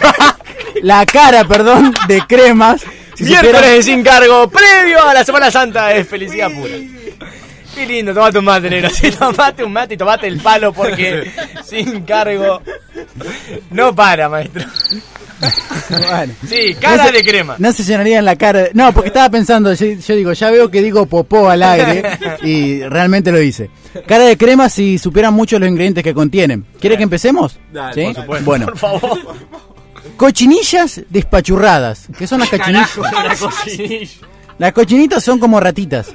La cara, perdón, de cremas. Si Miércoles supieran- de Sin Cargo, previo a la Semana Santa, es felicidad pura. Qué lindo, tomate un mate, negro. Sí, tomate un mate y tomate el palo porque Sin Cargo no para, maestro. Bueno. Sí, cara No se- de crema. No se llenarían la cara. de- No, porque estaba pensando, yo, yo digo, ya veo que digo popó al aire y realmente lo hice. Cara de crema si supieran mucho los ingredientes que contienen. ¿Quiere que empecemos? Dale, ¿Sí? por supuesto. Bueno, Por favor. cochinillas despachurradas. ¿Qué son las cochinillas? Una cochinilla. Las cochinitas son como ratitas.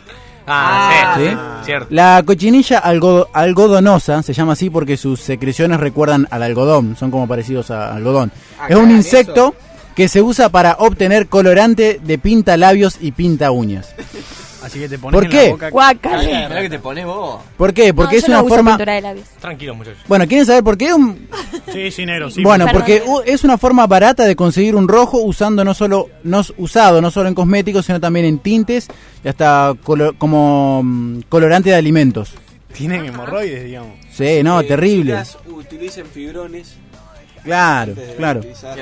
Ah, sí, ¿Sí? cierto. La cochinilla algo- algodonosa se llama así porque sus secreciones recuerdan al algodón, son como parecidos a algodón. Ah, Es un claro, insecto que se usa para obtener colorante de pinta labios y pinta uñas. Así que te pones ¿Por en qué? la boca. Guácale. Mirá que te pones vos. ¿Por qué? Porque No, es yo no una uso forma... pintura de labios. Tranquilo, muchachos. Bueno, ¿quieren saber por qué? Un- Sí, sí, negro, sí. Bueno, Perdón. porque u- es una forma barata de conseguir un rojo usando no solo no, usado no solo en cosméticos, sino también en tintes y hasta colo- como mm, colorante de alimentos. Tienen hemorroides, digamos. Sí, no, Eh, terrible. chicas, utilicen fibrones. Claro, antes de claro. utilizar.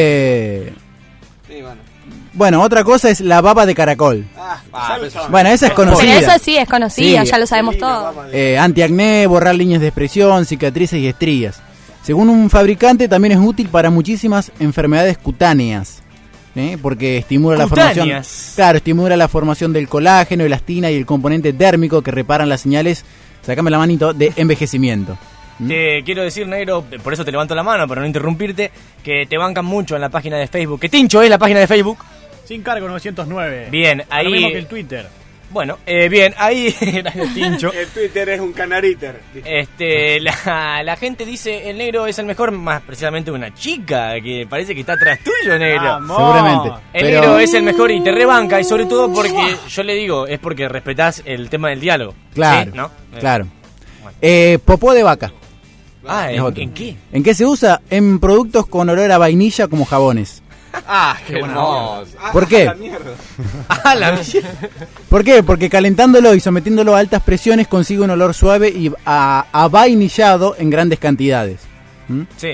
Eh, Sí, bueno. bueno, otra cosa es la baba de caracol. Ah, Ah, ya lo saben. Bueno, esa es Pero conocida. eso sí es conocida, Sí. ya lo sabemos Qué linda todo. baba de- Eh, antiacné, borrar líneas de expresión, cicatrices y estrías. Según un fabricante, también es útil para muchísimas enfermedades cutáneas. ¿eh? Porque estimula la formación. Cutáneas. Claro, estimula la formación del colágeno, elastina y el componente dérmico que reparan las señales, sacame la manito, de envejecimiento. Te quiero decir, negro, por eso te levanto la mano, para no interrumpirte, que te bancan mucho en la página de Facebook. Que Tincho es la página de Facebook. Sin cargo novecientos nueve. Bien, ahí- Lo mismo que el Twitter. Bueno, eh, bien, ahí gracias, Tincho. El Twitter es un canariter. Este, la, la gente dice el negro es el mejor, más precisamente una chica que parece que está atrás tuyo, negro. Vamos. Seguramente. El Pero- negro es el mejor y te rebanca, y sobre todo porque yo le digo, es porque respetás el tema del diálogo. Claro, ¿Sí? ¿No? claro. Eh, popó de vaca. Ah, Es ¿en, otro. en qué? ¿En qué se usa? En productos con olor a vainilla como jabones. Ah, qué hermoso. ¿Por qué? La mierda. Ah, la mierda. ¿Por qué? Porque calentándolo y sometiéndolo a altas presiones consigue un olor suave y a, a vainillado en grandes cantidades. ¿Mm? Sí.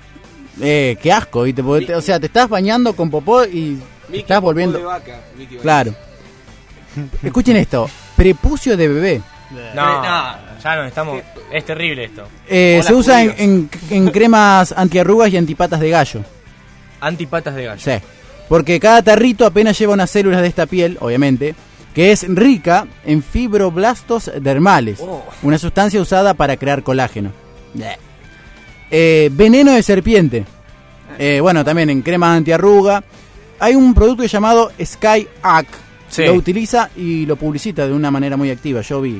Eh, qué asco, ¿viste? Porque te- o sea, te estás bañando con popó y te Mickey estás popó volviendo... de vaca, Mickey Claro. Escuchen esto, prepucio de bebé. No, ya no estamos. Es terrible esto. Eh, Hola, se usa en, judíos. en- en cremas antiarrugas y antipatas de gallo. Antipatas de gallo. Sí. Porque cada tarrito apenas lleva unas células de esta piel, obviamente, que es rica en fibroblastos dermales, Oh. una sustancia usada para crear colágeno. Bleh. Eh, veneno de serpiente. Eh, bueno, también en cremas antiarruga. Hay un producto llamado Sky Ack. Sí. Lo utiliza y lo publicita de una manera muy activa. Yo vi.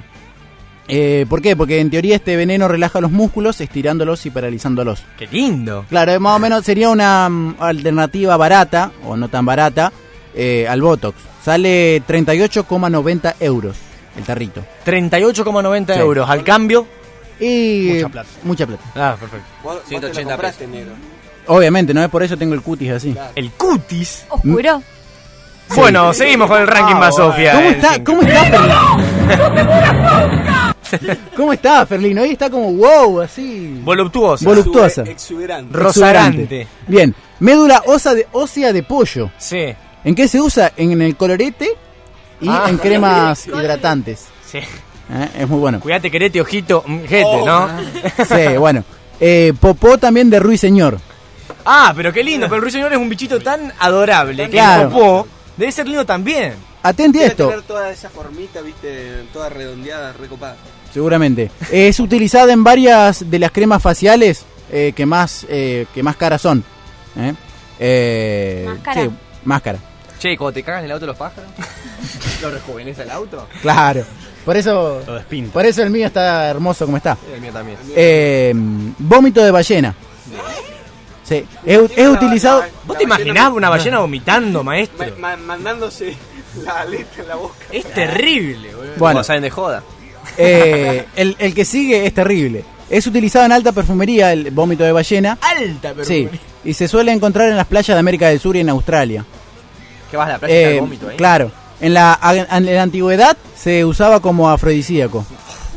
Eh, ¿Por qué? Porque en teoría este veneno relaja los músculos, estirándolos y paralizándolos. Qué lindo. Claro, eh, más o menos sería una mm, alternativa barata, o no tan barata, eh, al Botox. Sale treinta y ocho coma noventa euros el tarrito. treinta y ocho coma noventa Sí. euros. Al cambio. Y Mucha plata. Mucha plata. Ah, perfecto. Vos, vos te ciento lo ochenta compraste, negro. Obviamente, no es por eso tengo el cutis así. El cutis. Oscuro. Bueno, seguimos con el ranking Ah, más bueno. Sofía. ¿Cómo en está? cinco. ¿Cómo está? Pero- ¿Cómo está, Ferlín? Hoy está como wow, así. Voluptuosa. Voluptuosa. Exuberante. Rozagante. Bien. Médula ósea de, ósea de pollo. Sí. ¿En qué se usa? En el colorete y Ah. en cremas hidratantes. Sí. ¿Eh? Es muy bueno. Cuídate, querete, ojito, mm, jete, Oh. ¿no? Sí, bueno. Eh, popó también de ruiseñor. Ah, pero qué lindo, pero el ruiseñor es un bichito tan adorable que Claro. el popó debe ser lindo también. Atenti a Debe esto. tener toda esa formita, viste, toda redondeada, recopada. Seguramente. Es utilizada en varias de las cremas faciales eh, que más eh, que más caras son. ¿Eh? Eh, ¿Máscara? Sí, máscara. Che, ¿y cuando te cagan el auto los pájaros? ¿Lo rejuvenece el auto? Claro. Por eso, Lo despinta. por eso el mío está hermoso como está. Sí, el mío también. Eh, vómito de ballena. Sí. Es, es utilizado. ¿Vos te imaginás una ballena vomitando, maestro? Ma- ma- mandándose la aleta en la boca. Es terrible, boludo. Bueno. Cuando salen de joda. Eh, el, el que sigue es terrible. Es utilizado en alta perfumería el vómito de ballena. Alta Sí. Y se suele encontrar en las playas de América del Sur y en Australia. ¿Qué vas a la playa y está Eh, el vómito ahí? claro. En la, en la antigüedad se usaba como afrodisíaco.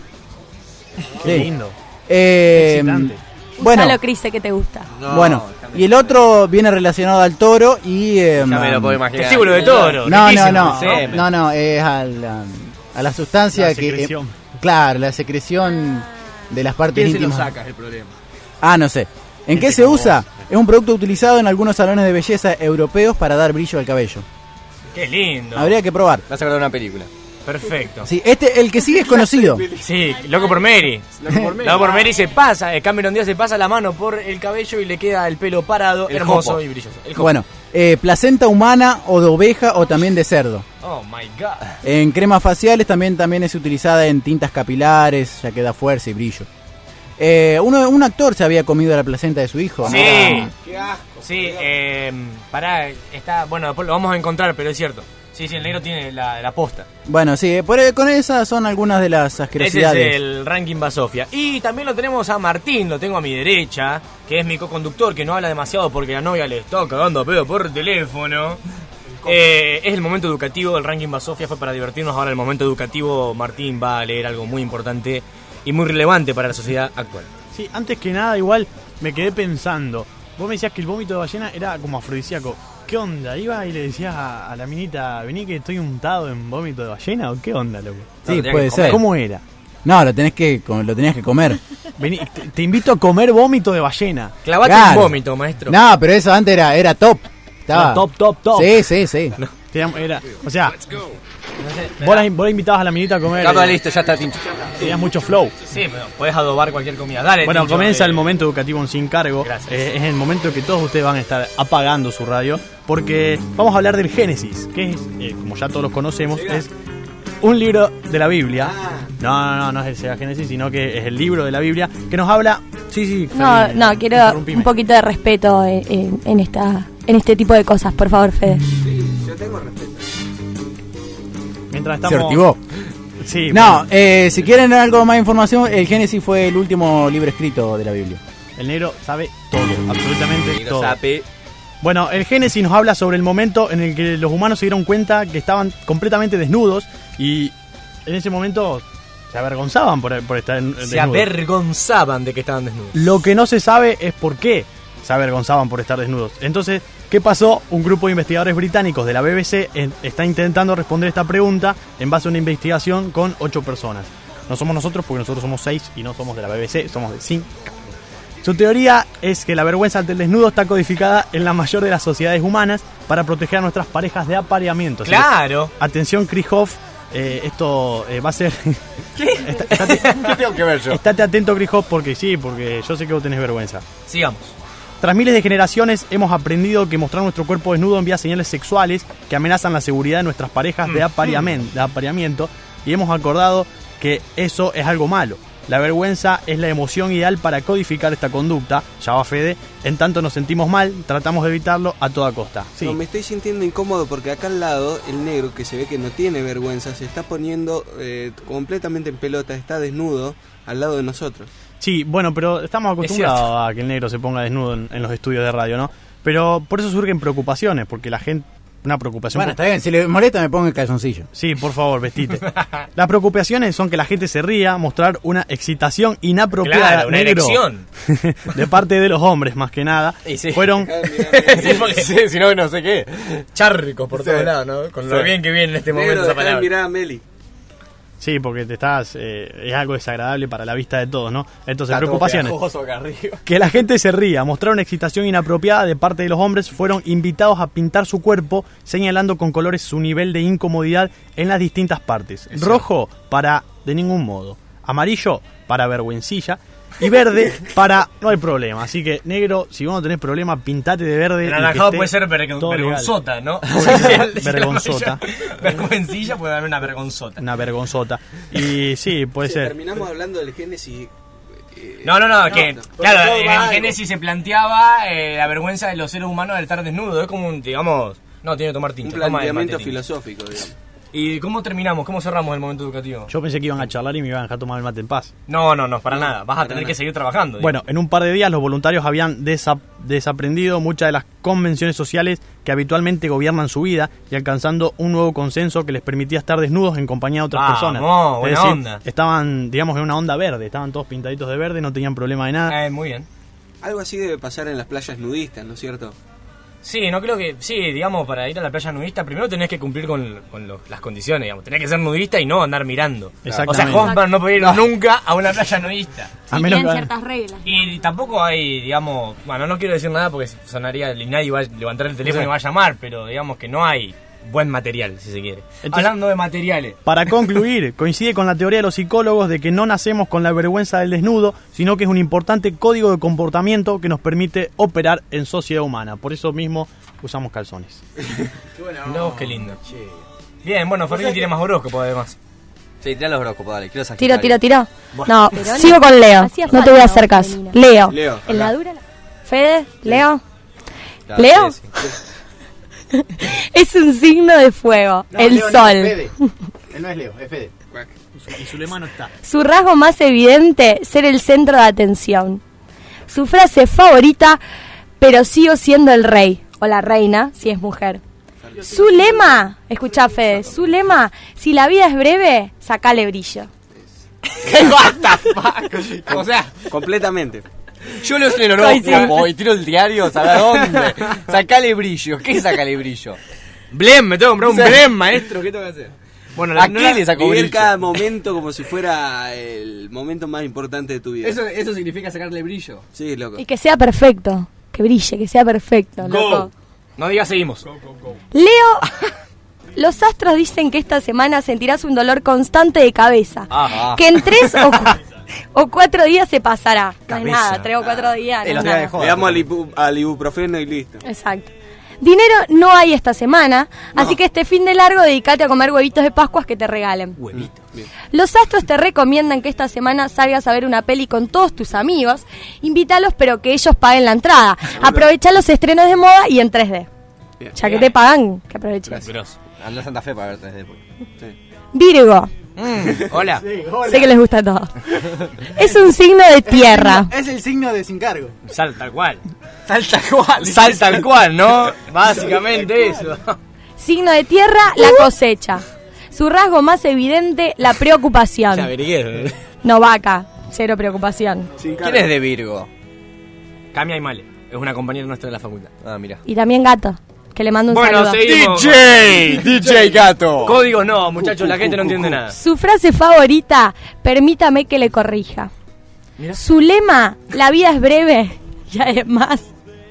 Qué Sí. lindo. Eh, Excitante. bueno, Usalo, Cris, sé que te gusta. No, bueno. Y el otro viene relacionado al toro y... eh, Ya me lo puedo imaginar. Testículo de toro. No, no, riquísimo. no, Sí. no, no, es a la, a la sustancia La que... secreción. eh, claro, la secreción de las partes ¿Quién se lo íntimas. saca? Es el problema. Ah, no sé. ¿En Gente qué se como usa? vos. Es un producto utilizado en algunos salones de belleza europeos para dar brillo al cabello. Qué lindo. Habría que probar. Vas a acordar una película. Perfecto. Sí, este, el que sigue es conocido. Sí, loco por Mary. Loco por Mary. Loco por Mary se pasa, eh, Cameron Díaz se pasa la mano por el cabello y le queda el pelo parado, El hermoso jopo. y brilloso. El jopo. Bueno, eh, placenta humana o de oveja o también de cerdo. Oh my god. En cremas faciales también, también es utilizada en tintas capilares, ya que da fuerza y brillo. Eh, uno, un actor se había comido la placenta de su hijo. Sí. ¿no? Qué asco. Sí, eh, pará, está, bueno, después lo vamos a encontrar, pero es cierto. Sí, sí, el negro tiene la, la posta. Bueno, sí, eh, por, con esas son algunas de las Ese asquerosidades. es el ranking Basofia. Y también lo tenemos a Martín, lo tengo a mi derecha, que es mi co-conductor, que no habla demasiado porque la novia le está cagando a pedo por teléfono. Eh, es el momento educativo del ranking Basofia, fue para divertirnos. Ahora el momento educativo, Martín va a leer algo muy importante y muy relevante para la sociedad actual. Sí, antes que nada, igual me quedé pensando. Vos me decías que el vómito de ballena era como afrodisíaco. ¿Qué onda? ¿Iba y le decías a, a la minita, vení que estoy untado en vómito de ballena? ¿O qué onda, loco? Sí, puede ser. ¿Cómo era? No, lo tenés que, co- lo tenías que comer. Vení, te, te invito a comer vómito de ballena. Clavate Claro. un vómito, maestro. No, pero eso antes era, era top. Estaba... Era top, top, top. Sí, sí, sí. Teníamos- era, o sea, vos la, vos la invitabas a la minita a comer. Carlos, eh, listo, ya está tincho. Tenías mucho flow. Sí, pero podés adobar cualquier comida. Dale, Bueno, Tincho, comienza eh, el momento educativo en Sin Cargo. Gracias. Eh, es el momento que todos ustedes van a estar apagando su radio porque vamos a hablar del Génesis, que es, eh, como ya todos los conocemos, es un libro de la Biblia. No, no, no, no es el Sega Génesis, sino que es el libro de la Biblia que nos habla... Sí, sí. No, Fede, no, quiero interrumpime. un poquito de respeto en, en- en esta, en este tipo de cosas, por favor, Fede. Yo tengo respeto. Mientras Se estamos... activó. Sí, No, bueno, eh, si quieren algo más información, el Génesis fue el último libro escrito de la Biblia. el negro sabe todo, absolutamente Negro todo. sape. Bueno, el Génesis nos habla sobre el momento en el que los humanos se dieron cuenta que estaban completamente desnudos y en ese momento se avergonzaban por, por estar en- Se desnudos. avergonzaban de que estaban desnudos. Lo que no se sabe es por qué se avergonzaban por estar desnudos. Entonces, ¿qué pasó? Un grupo de investigadores británicos de la B B C en- está intentando responder esta pregunta en base a una investigación con ocho personas. No somos nosotros porque nosotros somos seis y no somos de la B B C, somos de cinco. Su teoría es que la vergüenza ante el desnudo está codificada en la mayor de las sociedades humanas para proteger a nuestras parejas de apareamiento. Así que, Claro. atención, Chris Hoff, eh, esto eh, va a ser... ¿Qué? Está- estate, ¿Qué tengo que ver yo? estate atento, Chris Hoff, porque sí, porque yo sé que vos tenés vergüenza. Sigamos. Tras miles de generaciones hemos aprendido que mostrar nuestro cuerpo desnudo envía señales sexuales que amenazan la seguridad de nuestras parejas de apareamiento, de apareamiento y hemos acordado que eso es algo malo. La vergüenza es la emoción ideal para codificar esta conducta, ya va Fede, en tanto nos sentimos mal, tratamos de evitarlo a toda costa. Sí. No, me estoy sintiendo incómodo porque acá al lado el negro, que se ve que no tiene vergüenza, se está poniendo eh, completamente en pelota, está desnudo al lado de nosotros. Sí, bueno, pero estamos acostumbrados cierto. a que el negro se ponga desnudo en, en los estudios de radio, ¿no? Pero por eso surgen preocupaciones, porque la gente una preocupación. Bueno, está bien, si le molesta me pongo el calzoncillo. Sí, por favor, vestite. Las preocupaciones son que la gente se ría, mostrar una excitación inapropiada, Claro, una negro, erección. de parte de los hombres, más que nada. Y sí. Fueron... Sí, porque sí, si no, no sé qué. Charricos por Sí. todos lados, ¿no? Con lo Sí. bien que viene en este Negro, momento esa dejá de palabra. mirar a Meli. Sí, porque te estás eh, es algo desagradable para la vista de todos, ¿no? Entonces, Está todo preocupaciones. pegajoso acá arriba. Que la gente se ría, mostrar una excitación inapropiada de parte de los hombres, fueron invitados a pintar su cuerpo, señalando con colores su nivel de incomodidad en las distintas partes. Es Rojo para de ningún modo, amarillo para vergüencilla y verde para no hay problema. Así que, negro, si vos no tenés problema, pintate de verde. El y que anaranjado esté puede ser vergon- todo legal. vergonzota, ¿no? Vergonzota. Vergüencilla puede haber una vergonzota. Una vergonzota. Y sí, puede Sí, ser. terminamos hablando del Génesis. eh, No, no, no, que porque claro, todo en va el algo. Génesis se planteaba eh, la vergüenza de los seres humanos de estar desnudos. Es como un, digamos, no, tiene que tomar Un tinta. toma el planteamiento mate, tinta. filosófico, digamos. ¿Y cómo terminamos? ¿Cómo cerramos el momento educativo? Yo pensé que iban a charlar y me iban a dejar tomar el mate en paz. No, no, no, para No, nada. Vas a para tener nada. que seguir trabajando. Bueno, en un par de días los voluntarios habían desa- desaprendido muchas de las convenciones sociales que habitualmente gobiernan su vida y alcanzando un nuevo consenso que les permitía estar desnudos en compañía de otras Vamos, personas. buena Es decir, onda. estaban, digamos, en una onda verde, estaban todos pintaditos de verde, no tenían problema de nada. Eh, muy bien. Algo así debe pasar en las playas nudistas, ¿no es cierto? Sí, no creo que... Sí, digamos, para ir a la playa nudista primero tenés que cumplir con, con lo- las condiciones, digamos. Tenés que ser nudista y no andar mirando. Exactamente. O sea, Juan no puede ir nunca a una playa nudista. A menos Tienen que- ciertas reglas. Y tampoco hay, digamos... Bueno, no quiero decir nada porque sonaría... y nadie va a levantar el teléfono y va a llamar, pero digamos que no hay buen material, si se quiere. Entonces- Hablando de materiales. Para concluir, coincide con la teoría de los psicólogos de que no nacemos con la vergüenza del desnudo, sino que es un importante código de comportamiento que nos permite operar en sociedad humana. Por eso mismo usamos calzones. No, qué lindo. Bien, bueno, Ferrini tiene más horóscopo además. Sí, tira los horóscopos, dale. Quiero Tiro, tiro, tiro. Bueno. No, Pero no- sigo con Leo. hacía No te falta voy a una hacer caso. femenina. Leo, Leo. ¿En acá. la dura? Fede, Leo. Claro, ¿Leo? sí, sí. Es un signo de fuego, No, el Leo no, sol. Fede. Él no es Leo, es Fede. Y Zulema no está. Su rasgo más evidente, ser el centro de atención. Su frase favorita, pero sigo siendo el rey, o la reina, si es mujer. Su lema, escucha Fede, su lema, si la vida es breve, sacale brillo. What the fuck? O sea, Completamente. yo leo el Coincido. horóscopo y tiro el diario, ¿sabes dónde? Sacale brillo. ¿Qué es sacale brillo? Blem, me tengo que comprar un blem, maestro. ¿Qué tengo que hacer? Bueno, la, ¿A no qué la- le sacó Vivir brillo? cada momento como si fuera el momento más importante de tu vida. ¿Eso, ¿Eso significa sacarle brillo? Sí, loco. Y que sea perfecto, que brille, que sea perfecto, loco. No digas seguimos. Leo, los astros dicen que esta semana sentirás un dolor constante de cabeza, Ajá. que en tres o, cu- o cuatro días se pasará. No es Cabeza. nada, tres o cuatro días. Eh, no los es días de nada. joda. Le damos al, ibu- al ibuprofeno y listo. Exacto. Dinero no hay esta semana, así que este fin de largo dedicate a comer huevitos de Pascuas que te regalen. Huevito. Los astros te recomiendan que esta semana salgas a ver una peli con todos tus amigos, invítalos pero que ellos paguen la entrada. Aprovecha los estrenos de moda y en tres D. Bien. Ya que te pagan, que aproveches. Grosso. Anda a Santa Fe para verte después. Virgo, Mm, hola. sé que les gusta todo. Es un signo de tierra. Es el signo de sin cargo. Sal tal cual. Sal tal cual. Sal tal cual, ¿no? Básicamente eso. Signo de tierra, la cosecha. Su rasgo más evidente, la Ya preocupación. averigué. No vaca, cero preocupación. ¿Quién es de Virgo? Cami Aymale. Es una compañera nuestra de la facultad. Ah, mira. Y también gato, que le mando un Bueno, saludo. seguimos. D J, D J Gato. Códigos no, muchachos, la gente no entiende nada. Su frase favorita, permítame que le corrija. Mira. Su lema, la vida es breve y además...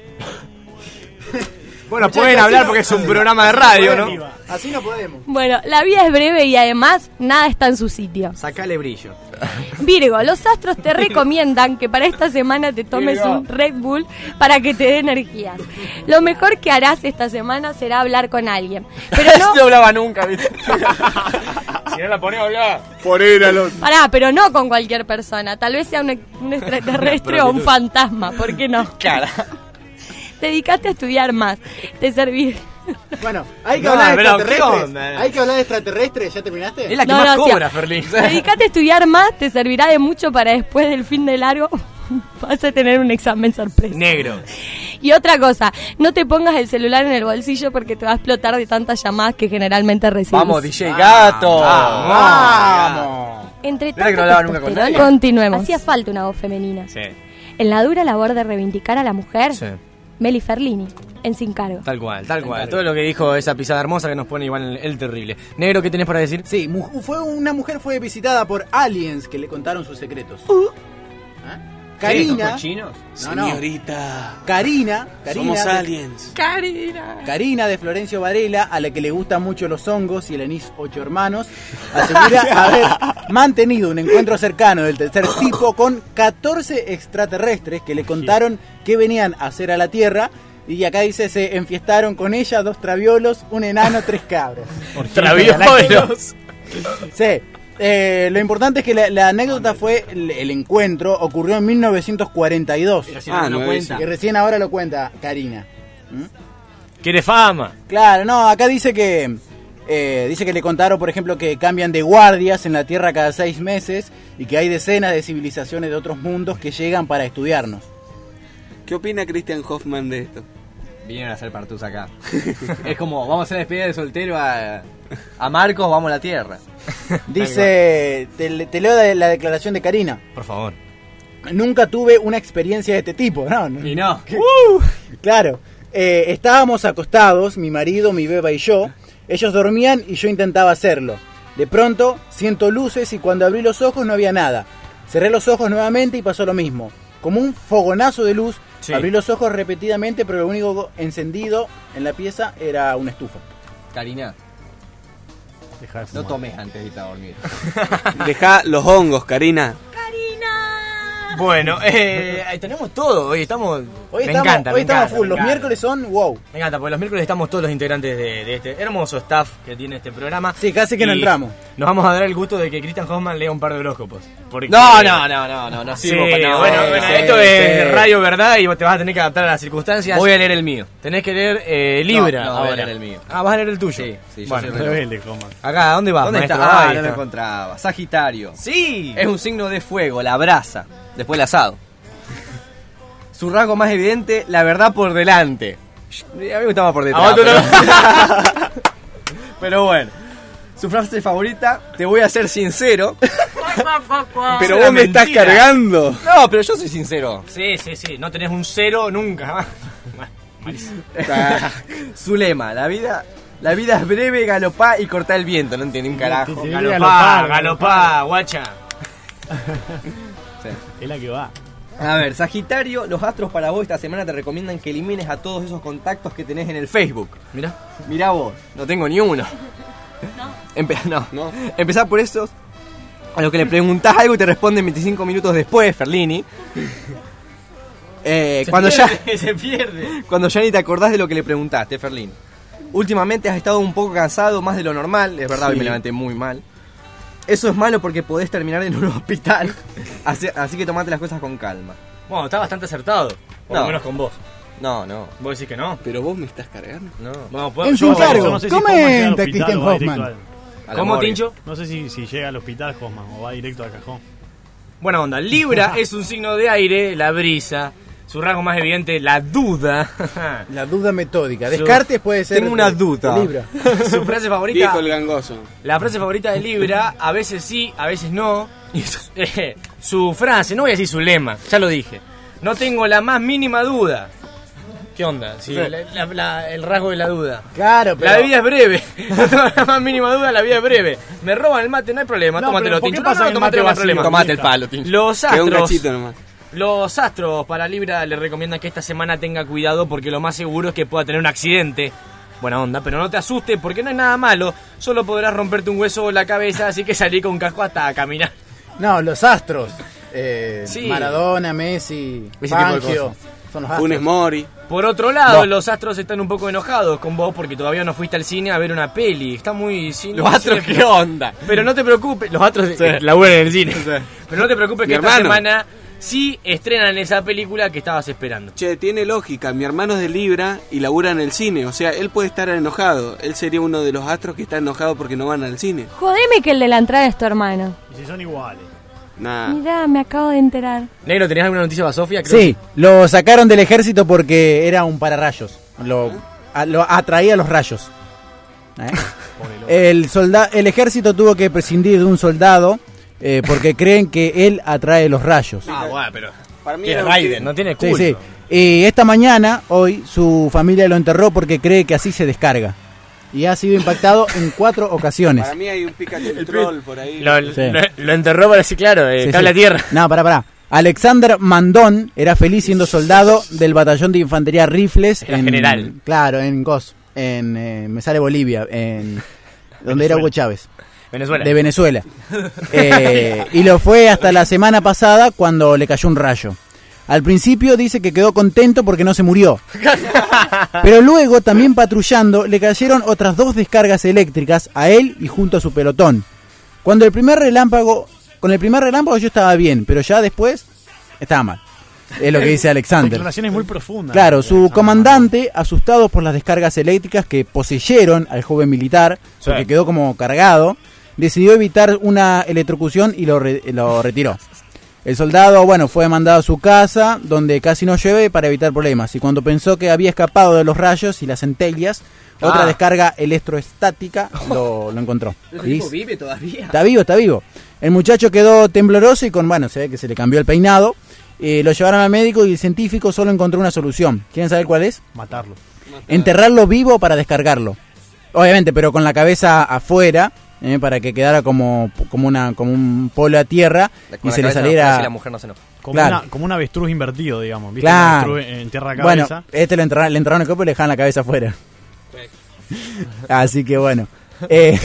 Bueno, pueden hablar porque es un programa de radio, ¿no? Así no podemos. Bueno, la vida es breve y además nada está en su sitio. Sacale brillo. Virgo, los astros te recomiendan que para esta semana te tomes Virgo. un Red Bull para que te dé energías. Lo mejor que harás esta semana será hablar con alguien. Pero no... No hablaba nunca, ¿viste? Si no la ponés a hablar. Ponéralos. Pará, pero no con cualquier persona. Tal vez sea un, un extraterrestre o un fantasma. ¿Por qué no? Cara. Dedicate a estudiar más. Te servirá. Bueno, hay que No, hablar de pero, ¿qué extraterrestres. onda? Hay que hablar de extraterrestres. ¿Ya terminaste? Es la que No, más no, sí. cobra, Ferlín. Dedicate a estudiar más. Te servirá de mucho para después del fin de largo vas a tener un examen sorpresa. Negro. Y otra cosa, no te pongas el celular en el bolsillo porque te va a explotar de tantas llamadas que generalmente recibes. Vamos, D J Gato. Vamos. Vamos. Entre Mira que no tanto hablaba nunca con nadie. continuemos. Hacía falta una voz femenina. Sí. En la dura labor de reivindicar a la mujer, Sí. Meli Ferlini, en Sin Cargo. Tal cual, tal cual. Todo lo que dijo esa pisada hermosa que nos pone igual el, el terrible. Negro, ¿qué tenés para decir? Sí, mu- fue una mujer fue visitada por aliens que le contaron sus secretos. ¿Ah? Karina. ¿Cochinos? No, no. Señorita. Karina. Karina Somos de- aliens. Karina. Karina de Florencio Varela, a la que le gustan mucho los hongos y el anís ocho hermanos, asegura haber mantenido un encuentro cercano del tercer tipo con catorce extraterrestres que le contaron qué venían a hacer a la Tierra. Y acá dice, se enfiestaron con ella dos traviolos, un enano, tres cabras. ¡Traviolos! Sí. Eh, lo importante es que la, la anécdota fue el, el encuentro ocurrió en mil novecientos cuarenta y dos. Ah, no cuenta. Y recién ahora lo cuenta Karina. ¿Mm? Quiere fama. Claro, no, acá dice que eh, dice que le contaron, por ejemplo, que cambian de guardias en la Tierra cada seis meses y que hay decenas de civilizaciones de otros mundos que llegan para estudiarnos. ¿Qué opina Christian Hoffman de esto? Vinieron a hacer partus acá. Es como, vamos a hacer despedida de soltero a, a Marcos, vamos a la Tierra. Dice, te, te leo la, la declaración de Karina. Por favor. Nunca tuve una experiencia de este tipo, ¿no? Y no. Uh, claro. Eh, estábamos acostados, mi marido, mi beba y yo. Ellos dormían y yo intentaba hacerlo. De pronto siento luces y cuando abrí los ojos no había nada. Cerré los ojos nuevamente y pasó lo mismo. Como un fogonazo de luz, Sí. abrí los ojos repetidamente, pero lo único encendido en la pieza era una estufa. Karina, Deja de no fumar. tomes antes de irte a dormir. Deja los hongos, Karina. Bueno, eh, ahí tenemos todo. Hoy estamos. Hoy me estamos, encanta, hoy me estamos encanta, full. me Los encanta. miércoles son wow. Me encanta, porque los miércoles estamos todos los integrantes de, de este hermoso staff que tiene este programa. Sí, casi que no Y entramos. Nos vamos a dar el gusto de que Christian Hoffman lea un par de horóscopos. Porque- No, no, no, no, no, no Sí, sirvo para nada. bueno, Sí, bueno, sí, esto es sí. radio verdad y vos te vas a tener que adaptar a las circunstancias. Voy a leer el mío. Tenés que leer eh, Libra. No, no, voy a ahora. leer el mío. Ah, vas a leer el tuyo. Sí, sí, yo bueno, soy Rebelde, Hoffman. acá, ¿dónde vas, ¿Dónde maestro? está? Ah, Ahí no lo está. encontraba. Sagitario. Sí. Es un signo de fuego, la brasa. Después el asado. Su rasgo más evidente, la verdad por delante. A mí me gustaba por detrás. A vos pero... pero bueno. Su frase favorita, te voy a ser sincero. Pero Es una vos me estás mentira. cargando. No, pero yo soy sincero. Sí, sí, sí. No tenés un cero nunca. Malísimo. Su lema, la vida, la vida es breve, galopá y cortá el viento. No entendí un carajo. Sí, Galopá, galopar, galopá, guacha. Sí. Es la que va. A ver, Sagitario, los astros para vos esta semana te recomiendan que elimines a todos esos contactos que tenés en el Facebook. Mira. Mirá vos, no tengo ni uno. No. Empe- no. No. Empezá por esos a los que le preguntás algo y te responden veinticinco minutos después, Ferlini. Eh, Se cuando pierde, ya se pierde. cuando ya ni te acordás de lo que le preguntaste, Ferlini. Últimamente has estado un poco cansado, más de lo normal. Es verdad, Sí. hoy me levanté muy mal. Eso es malo porque podés terminar en un hospital. Así, así que tomate las cosas con calma. Bueno, está bastante acertado. Por No. lo menos con vos. No, no, ¿Vos decís que no? Pero vos me estás cargando. no. Bueno, puedo- En yo- Sin Cargo. Yo no sé si Comenta, Hoffman llega al hospital Christian o va directo Hoffman. al- A la ¿Cómo, morgue. Tincho? No sé si, si llega al hospital Hoffman o va directo al cajón. Buena onda. Libra es un signo de aire, la brisa. Su rasgo más evidente, la duda. La duda metódica. Su- Descartes puede ser. Tengo una de- duda. de Libra. Su frase favorita. Viejo el gangoso. La frase favorita de Libra, a veces sí, a veces no. Eh, su frase, no voy a decir su lema, ya lo dije. No tengo la más mínima duda. ¿Qué onda? Sí, Sí. la- la- la- el rasgo de la duda. Claro, pero. La vida es breve. No tengo la más mínima duda, la vida es breve. Me roban el mate, no hay problema. No, Tómatelo, pero ¿por qué Tincho. pasa No, no, que el tómatelo, mate no hay vacío? problema. Tomate el palo, Tincho. Los Queda un astros. cachito nomás. Los astros para Libra le recomiendan que esta semana tenga cuidado porque lo más seguro es que pueda tener un accidente. Buena onda, pero no te asustes porque no es nada malo. Solo podrás romperte un hueso o la cabeza, así que salí con casco hasta a caminar. No, los astros. Eh, Sí. Maradona, Messi, Ese tipo de Fangio. cosas. Son los astros. Funes Mori. Por otro lado, No. los astros están un poco enojados con vos porque todavía no fuiste al cine a ver una peli. Está muy... cine- Los astros, cine- ¿qué onda? Pero no te preocupes, los astros Sí. eh, laburan en el cine. Pero no te preocupes Mi que esta hermano. semana sí estrenan esa película que estabas esperando. Che, tiene lógica. Mi hermano es de Libra y labura en el cine. O sea, él puede estar enojado. Él sería uno de los astros que está enojado porque no van al cine. Jodeme que el de la entrada es tu hermano. Y si son iguales. Nah. Mirá, me acabo de enterar. Negro, ¿tenías alguna noticia para Sofía? Creo Sí, lo sacaron del ejército porque era un pararrayos. Lo, a- lo atraía los rayos. ¿Eh? El, solda- el ejército tuvo que prescindir de un soldado eh, porque creen que él atrae los rayos. Ah, bueno, pero... Para mí Que era un Raiden, ti- no tiene Sí, culpa. sí. Y esta mañana, hoy, su familia lo enterró porque cree que así se descarga. Y ha sido impactado en cuatro ocasiones. Para mí hay un Pikachu troll por ahí. Lo, Sí. lo, lo enterró para decir, claro, eh, Sí, cable sí. a tierra. No, pará, pará. Alexander Mandón era feliz siendo soldado del batallón de infantería rifles. Era general. Claro, en Gos. En, eh, me sale Bolivia. En, donde era Hugo Chávez. Venezuela. De Venezuela. Eh, y lo fue hasta la semana pasada cuando le cayó un rayo. Al principio dice que quedó contento porque no se murió. Pero luego, también patrullando, le cayeron otras dos descargas eléctricas a él y junto a su pelotón. Cuando el primer relámpago, con el primer relámpago yo estaba bien, pero ya después estaba mal. Es lo que dice Alexander. Declaraciones muy profundas. Claro, su comandante, asustado por las descargas eléctricas que poseyeron al joven militar, Sí. porque quedó como cargado, decidió evitar una electrocución y lo, re- lo retiró. El soldado, bueno, fue mandado a su casa, donde casi no llueve, para evitar problemas. Y cuando pensó que había escapado de los rayos y las centellas, Ah. otra descarga electroestática lo, lo encontró. ¿Ese ¿Sí? tipo vive todavía? Está vivo, está vivo. El muchacho quedó tembloroso y con, bueno, se ve que se le cambió el peinado. Eh, lo llevaron al médico y el científico solo encontró una solución. ¿Quieren saber cuál es? Matarlo. Enterrarlo vivo para descargarlo. Obviamente, pero con la cabeza afuera, eh, para que quedara como, como, una, como un polo a tierra Con y la se le cabeza saliera... afuera, si la mujer no se enoja. Como, Claro. una, como un avestruz invertido, digamos. ¿Viste? Claro. Un avestruz en tierra de Bueno, cabeza. este le enterraron, le enterraron el cuerpo y le dejaron la cabeza afuera. Así que bueno. Eh,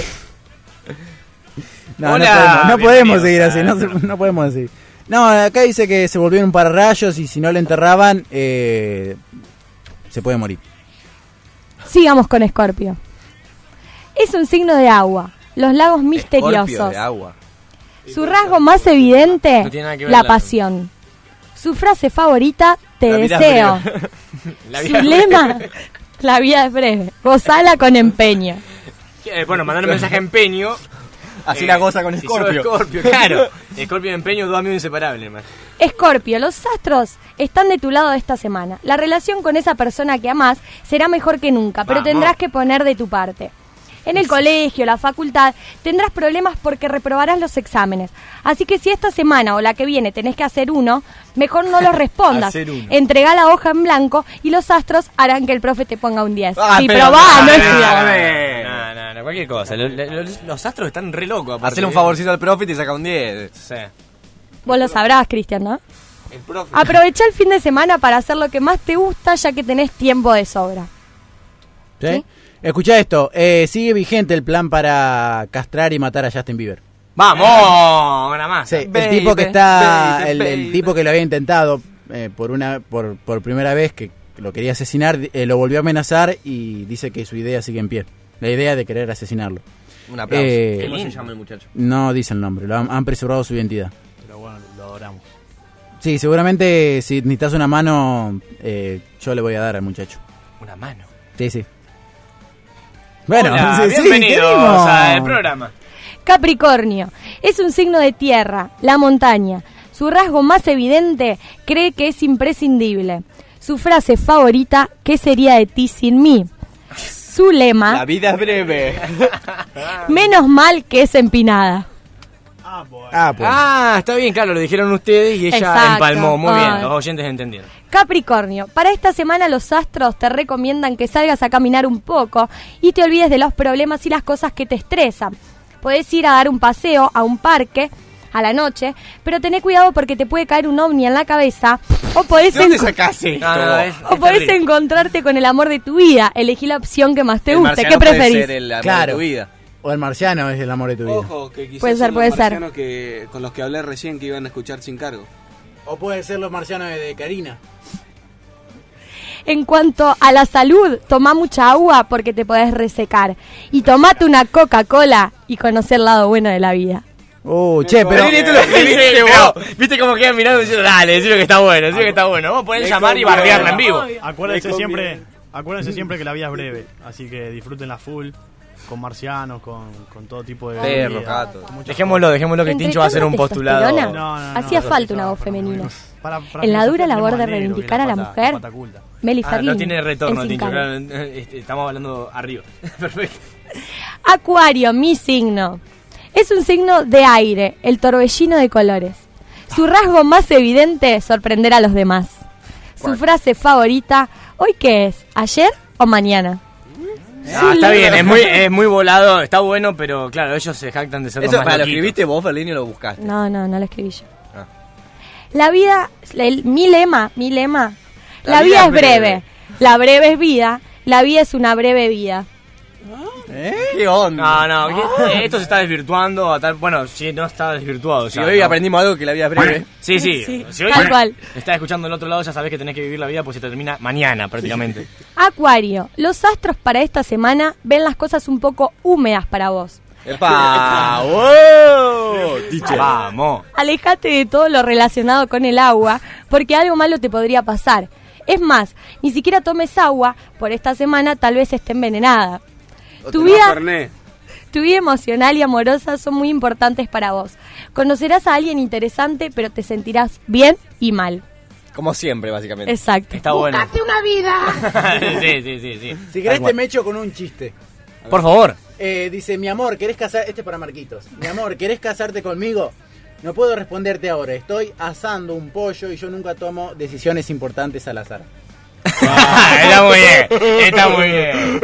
no, no Hola, podemos, no podemos seguir bienvenidos así, a- no, se- no podemos así. No, acá dice que se volvieron un pararrayos y si no le enterraban, eh, se puede morir. Sigamos con Escorpio. Es un signo de agua. Los lagos misteriosos. Escorpio de agua. Su rasgo más evidente, No tiene nada que ver la la- pasión. Su frase favorita, te La vida es deseo. breve. La Su vida es lema, la vida es breve. Gozala con empeño. Eh, bueno, mandar un mensaje a empeño. Así Eh, la goza con si sos Scorpio. Scorpio, claro. Scorpio y empeño, dos amigos inseparables, hermano. Escorpio, los astros están de tu lado esta semana. La relación con esa persona que amás será mejor que nunca, pero Vamos. tendrás que poner de tu parte. En el colegio, la facultad, tendrás problemas porque reprobarás los exámenes. Así que si esta semana o la que viene tenés que hacer uno, mejor no los respondas. Hacer uno. Entregá la hoja en blanco y los astros harán que el profe te ponga un diez. Ah, y pero probá, no, no, estudiá. No, no, no, cualquier cosa. Lo- lo- Los, los astros están re locos. aparte. Hacerle un favorcito al profe y te saca un diez. Sí. Vos lo sabrás, Cristian, ¿no? El profe. Aprovechá el fin de semana para hacer lo que más te gusta, ya que tenés tiempo de sobra. ¿Sí? ¿Sí? Escuchá esto, eh, sigue vigente el plan para castrar y matar a Justin Bieber. ¡Vamos! Una más. Sí, el Baby, tipo que está, baby, el, el baby. tipo que lo había intentado eh, por una, por, por primera vez, que lo quería asesinar, eh, lo volvió a amenazar y dice que su idea sigue en pie. La idea de querer asesinarlo. Un aplauso. Eh, ¿Cómo se llama el muchacho? No dice el nombre, lo han, han preservado su identidad. Pero bueno, lo adoramos. Sí, seguramente si necesitas una mano, eh, yo le voy a dar al muchacho. Una mano. Sí, sí. Bueno, Hola, sí, sí, bienvenidos tenemos. al programa. Capricornio, es un signo de tierra, la montaña. Su rasgo más evidente cree que es imprescindible. Su frase favorita, ¿qué sería de ti sin mí? Su La lema, vida es breve. menos mal que es empinada. Ah, pues. Ah, está bien, claro, lo dijeron ustedes y ella Exacto. empalmó. Muy bien, Ay. los oyentes entendieron. Capricornio, para esta semana los astros te recomiendan que salgas a caminar un poco y te olvides de los problemas y las cosas que te estresan. Podés ir a dar un paseo a un parque a la noche, pero tené cuidado porque te puede caer un ovni en la cabeza o podés, ¿De dónde enco- sacás esto? No, no, es- o es podés terrible. encontrarte con el amor de tu vida. Elegí la opción que más te El guste. marciano ¿Qué puede preferís? ser el amor Claro. de tu vida. O el marciano es el amor de tu vida. Ojo, que quizás Puede ser, son puede los ser. marcianos que, con los que hablé recién que iban a escuchar sin cargo. O puede ser los marcianos de Karina. En cuanto a la salud, toma mucha agua porque te podés resecar. Y tomate una Coca-Cola y conocer el lado bueno de la vida. Uh, che, pero... Pero esto lo escribiste vos. Viste cómo quedan mirando y diciendo, dale, decime que está bueno, decime que está bueno. Vamos a poder Me llamar y conviene. bardearla en vivo. Acuérdense Me siempre, conviene. acuérdense siempre que la vida es breve, así que disfrútenla full. con marcianos, con, con todo tipo de... Perros, vida, gatos. Dejémoslo, dejémoslo que Entre Tincho va a hacer un tanta postulado. testosterona, No, no, no, hacía no, falta no, una no, voz no, femenina. Para, para En la dura filosofía labor de tenemos negro, reivindicar que a la pata- mujer, pata culta. Meli Ah, Ferlini. no tiene retorno, en Tincho. Sin Claro, este, estamos hablando arriba. Perfecto. Acuario, mi signo. Es un signo de aire, el torbellino de colores. Su rasgo más evidente es sorprender a los demás. Su frase favorita, ¿hoy qué es? ¿Ayer o mañana? Ah, está bien, es muy, es muy volado, está bueno, pero claro, ellos se jactan de ser ¿Eso los más para lo loquitos. escribiste vos, Ferlini, o lo buscaste? No, no, no lo escribí yo. Ah. La vida, el- mi lema, mi lema, la, La vida, vida es es breve. breve. La breve es vida, la vida es una breve vida. ¿Qué onda? No, no, que- esto se está desvirtuando a tal... Bueno, sí, no está desvirtuado Si ya, hoy ¿no? aprendimos algo que la vida es breve. Sí, sí. Sí, Si hoy tal cual. estás escuchando del otro lado, ya sabés que tenés que vivir la vida, pues se te termina mañana prácticamente. Acuario, los astros para esta semana ven las cosas un poco húmedas para vos. ¡Epa! ¡Wow! Teacher. Vamos. Alejate de todo lo relacionado con el agua, porque algo malo te podría pasar. Es más, ni siquiera tomes agua, por esta semana tal vez esté envenenada. Tu vida, tu vida emocional y amorosa son muy importantes para vos. Conocerás a alguien interesante, pero te sentirás bien y mal. Como siempre, básicamente. Exacto. Está bueno. una vida! sí, sí, sí, sí. Si Tal querés cual. te me echo con un chiste. Por favor. Eh, dice, mi amor, ¿querés casar? Este es para Marquitos. Mi amor, ¿querés casarte conmigo? No puedo responderte ahora. Estoy asando un pollo y yo nunca tomo decisiones importantes al azar. Está muy bien, está muy bien.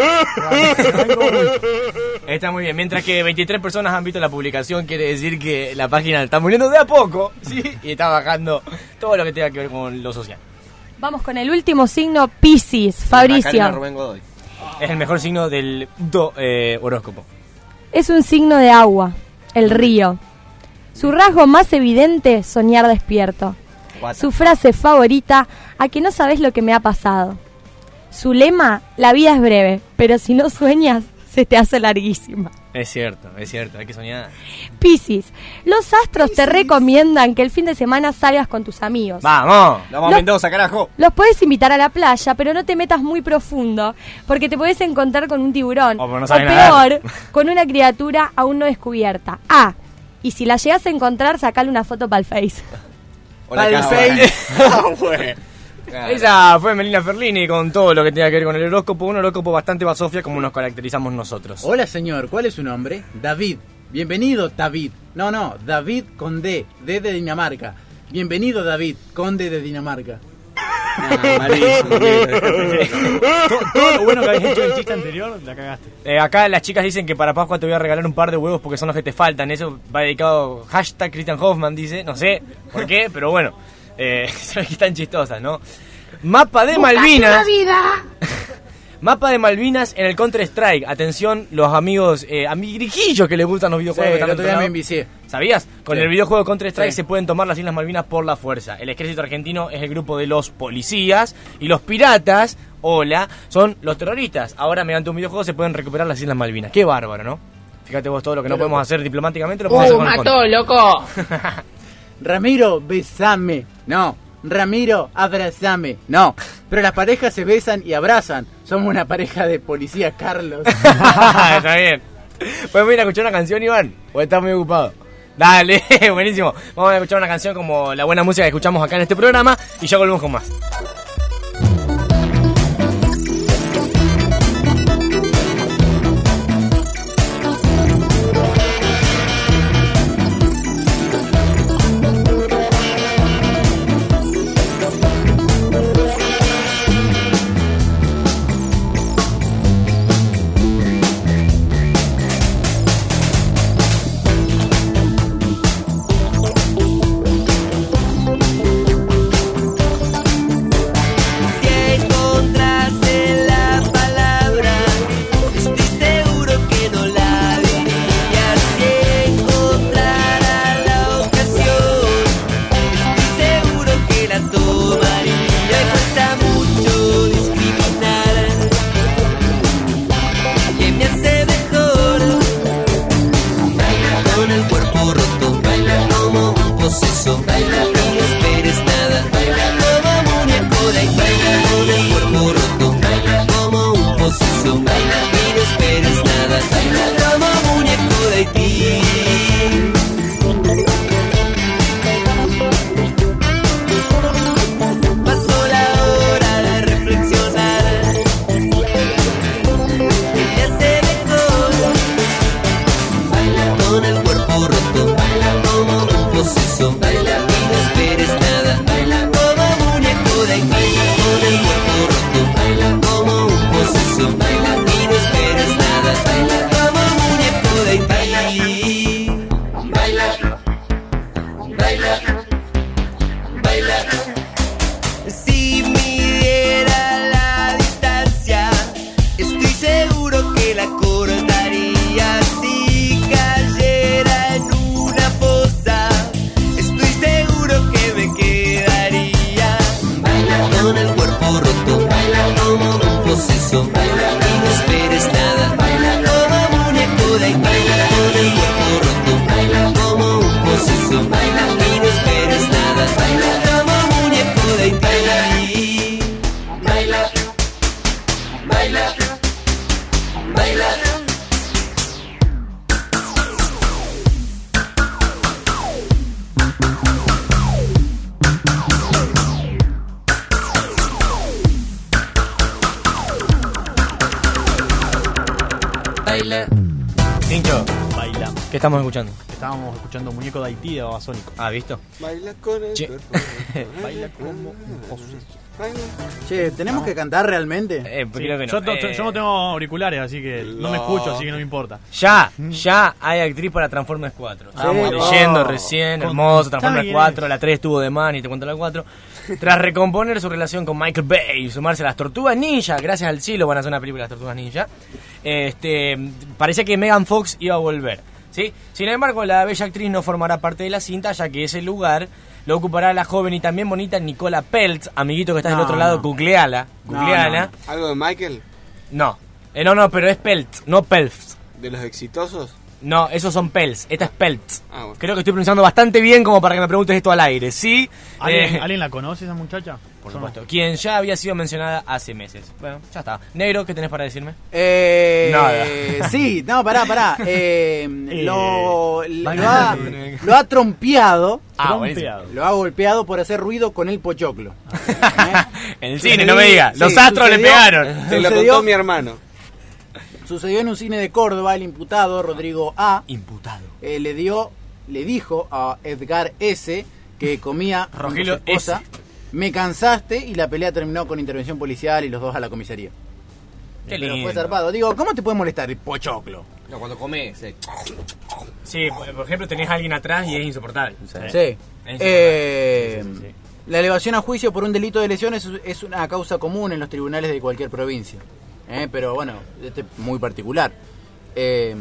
Está muy bien. Mientras que veintitrés personas han visto la publicación, quiere decir que la página está muriendo de a poco, ¿sí? Y está bajando todo lo que tenga que ver con lo social. Vamos con el último signo, Piscis, Macarena Fabricio. Rubén Godoy. Es el mejor signo del do, eh, horóscopo. Es un signo de agua, el río. Su rasgo más evidente, soñar despierto. Su frase favorita, a que no sabes lo que me ha pasado. Su lema, la vida es breve, pero si no sueñas, se te hace larguísima. Es cierto, es cierto, hay que soñar. Piscis, los astros te recomiendan que el fin de semana salgas con tus amigos. ¡Vamos! Vamos a Los- Mendoza, carajo. Los puedes invitar a la playa, pero no te metas muy profundo, porque te puedes encontrar con un tiburón. O porque no o sabes peor, nadar. con una criatura aún no descubierta. Ah, y si la llegas a encontrar, sacale una foto para el Face. Hola, Al Cava. seis. Ah, bueno. Esa fue Melina Ferlini con todo lo que tenga que ver con el horóscopo. Un horóscopo bastante basofia como nos caracterizamos nosotros. Hola señor, ¿cuál es su nombre? David. Bienvenido, David. No, no, David con D, D de Dinamarca. Bienvenido, David, conde de Dinamarca. Ah, malísimo. todo, todo lo bueno que habéis hecho en el chiste anterior, la cagaste. Eh, acá las chicas dicen que para Pascua te voy a regalar un par de huevos porque son los que te faltan. Eso va dedicado, hashtag Christian Hoffman dice, no sé por qué, pero bueno, eh, sabes que están chistosas, ¿no? Mapa de Malvinas. Mapa de Malvinas en el Counter Strike. Atención, los amigos, eh, amiguijillos que les gustan los videojuegos. Sí, que están el otro día al me otro lado. envicié. ¿Sabías? Con Sí. el videojuego Counter Strike Sí. se pueden tomar las Islas Malvinas por la fuerza. El ejército argentino es el grupo de los policías y los piratas, hola, son los terroristas. Ahora mediante un videojuego se pueden recuperar las Islas Malvinas. Qué bárbaro, ¿no? Fíjate vos todo lo que no Pero- podemos hacer diplomáticamente lo podemos ¡Uh, hacer con el mató, Counter. loco! Ramiro, besame. No. Ramiro, abrazame. No. Pero las parejas se besan y abrazan. Somos una pareja de policías, Carlos. Está bien. ¿Podemos ir a escuchar una canción, Iván? ¿O estás muy ocupado? Dale, buenísimo. Vamos a escuchar una canción como la buena música que escuchamos acá en este programa y ya volvemos con más. Thank pomposo, baila y no esperes nada. Baila como muñeco de baila con el cuerpo roto. Baila como un poseso, baila y no esperes nada. Baila como muñeco de baila y baila, baila, baila. Baila. Tincho, baila. ¿Qué estamos escuchando? Estábamos escuchando Muñeco de Haití de Babasónico. Ah, ¿visto? Baila con el Che. cuerpo. Baila como un poseso. Che, ¿tenemos que cantar realmente? Eh, Sí, creo que no. yo, to- Eh, yo no tengo auriculares, así que no, me escucho, así que no me importa. Ya, ya hay actriz para Transformers cuatro. Estábamos Sí. leyendo Oh. recién, Con- hermoso, ¿sabe Transformers quién cuatro, es? la tres estuvo de man y te cuento la cuatro. Tras recomponer su relación con Michael Bay y sumarse a las Tortugas Ninja, gracias al cielo van a hacer una película de las Tortugas Ninja, este, parecía que Megan Fox iba a volver, ¿sí? Sin embargo, la bella actriz no formará parte de la cinta, ya que ese lugar lo ocupará la joven y también bonita Nicola Peltz, amiguito que está del No, otro lado, no. googleala, No, googleala. no. ¿Algo de Michael? No, Eh, no, no, pero es Peltz, no Peltz. ¿De los exitosos? No, esos son Peltz, esta es Peltz. Ah, bueno. Creo que estoy pronunciando bastante bien como para que me preguntes esto al aire, ¿sí? ¿Alguien, Eh, ¿alguien la conoce esa muchacha? por supuesto. Quien ya había sido mencionada hace meses. Bueno, ya está. Negro, ¿qué tenés para decirme? Eh, Nada. Sí, no, pará, pará. Eh, Eh, lo, lo, vaya. ha, lo ha trompeado. Ah, Trompeado. Lo ha golpeado por hacer ruido con el pochoclo. En el cine, no me digas. Los Sí, astros le sucedió- pegaron. Te lo Sucedió- contó mi hermano. Sucedió en un cine de Córdoba, el imputado Rodrigo A. Imputado. eh, le dio, le dijo a Edgar S. que comía junto a su Rogelio esposa. Me cansaste y la pelea terminó con intervención policial y los dos a la comisaría. Qué Pero lindo. fue zarpado. Digo, ¿cómo te puede molestar el pochoclo? No, cuando comes. Eh. Sí, por por ejemplo, tenés a alguien atrás y es insoportable. Sí. Es Eh, insoportable. Sí, sí, sí. La elevación a juicio por un delito de lesión es, es una causa común en los tribunales de cualquier provincia. Eh, pero bueno, este es muy particular. Eh,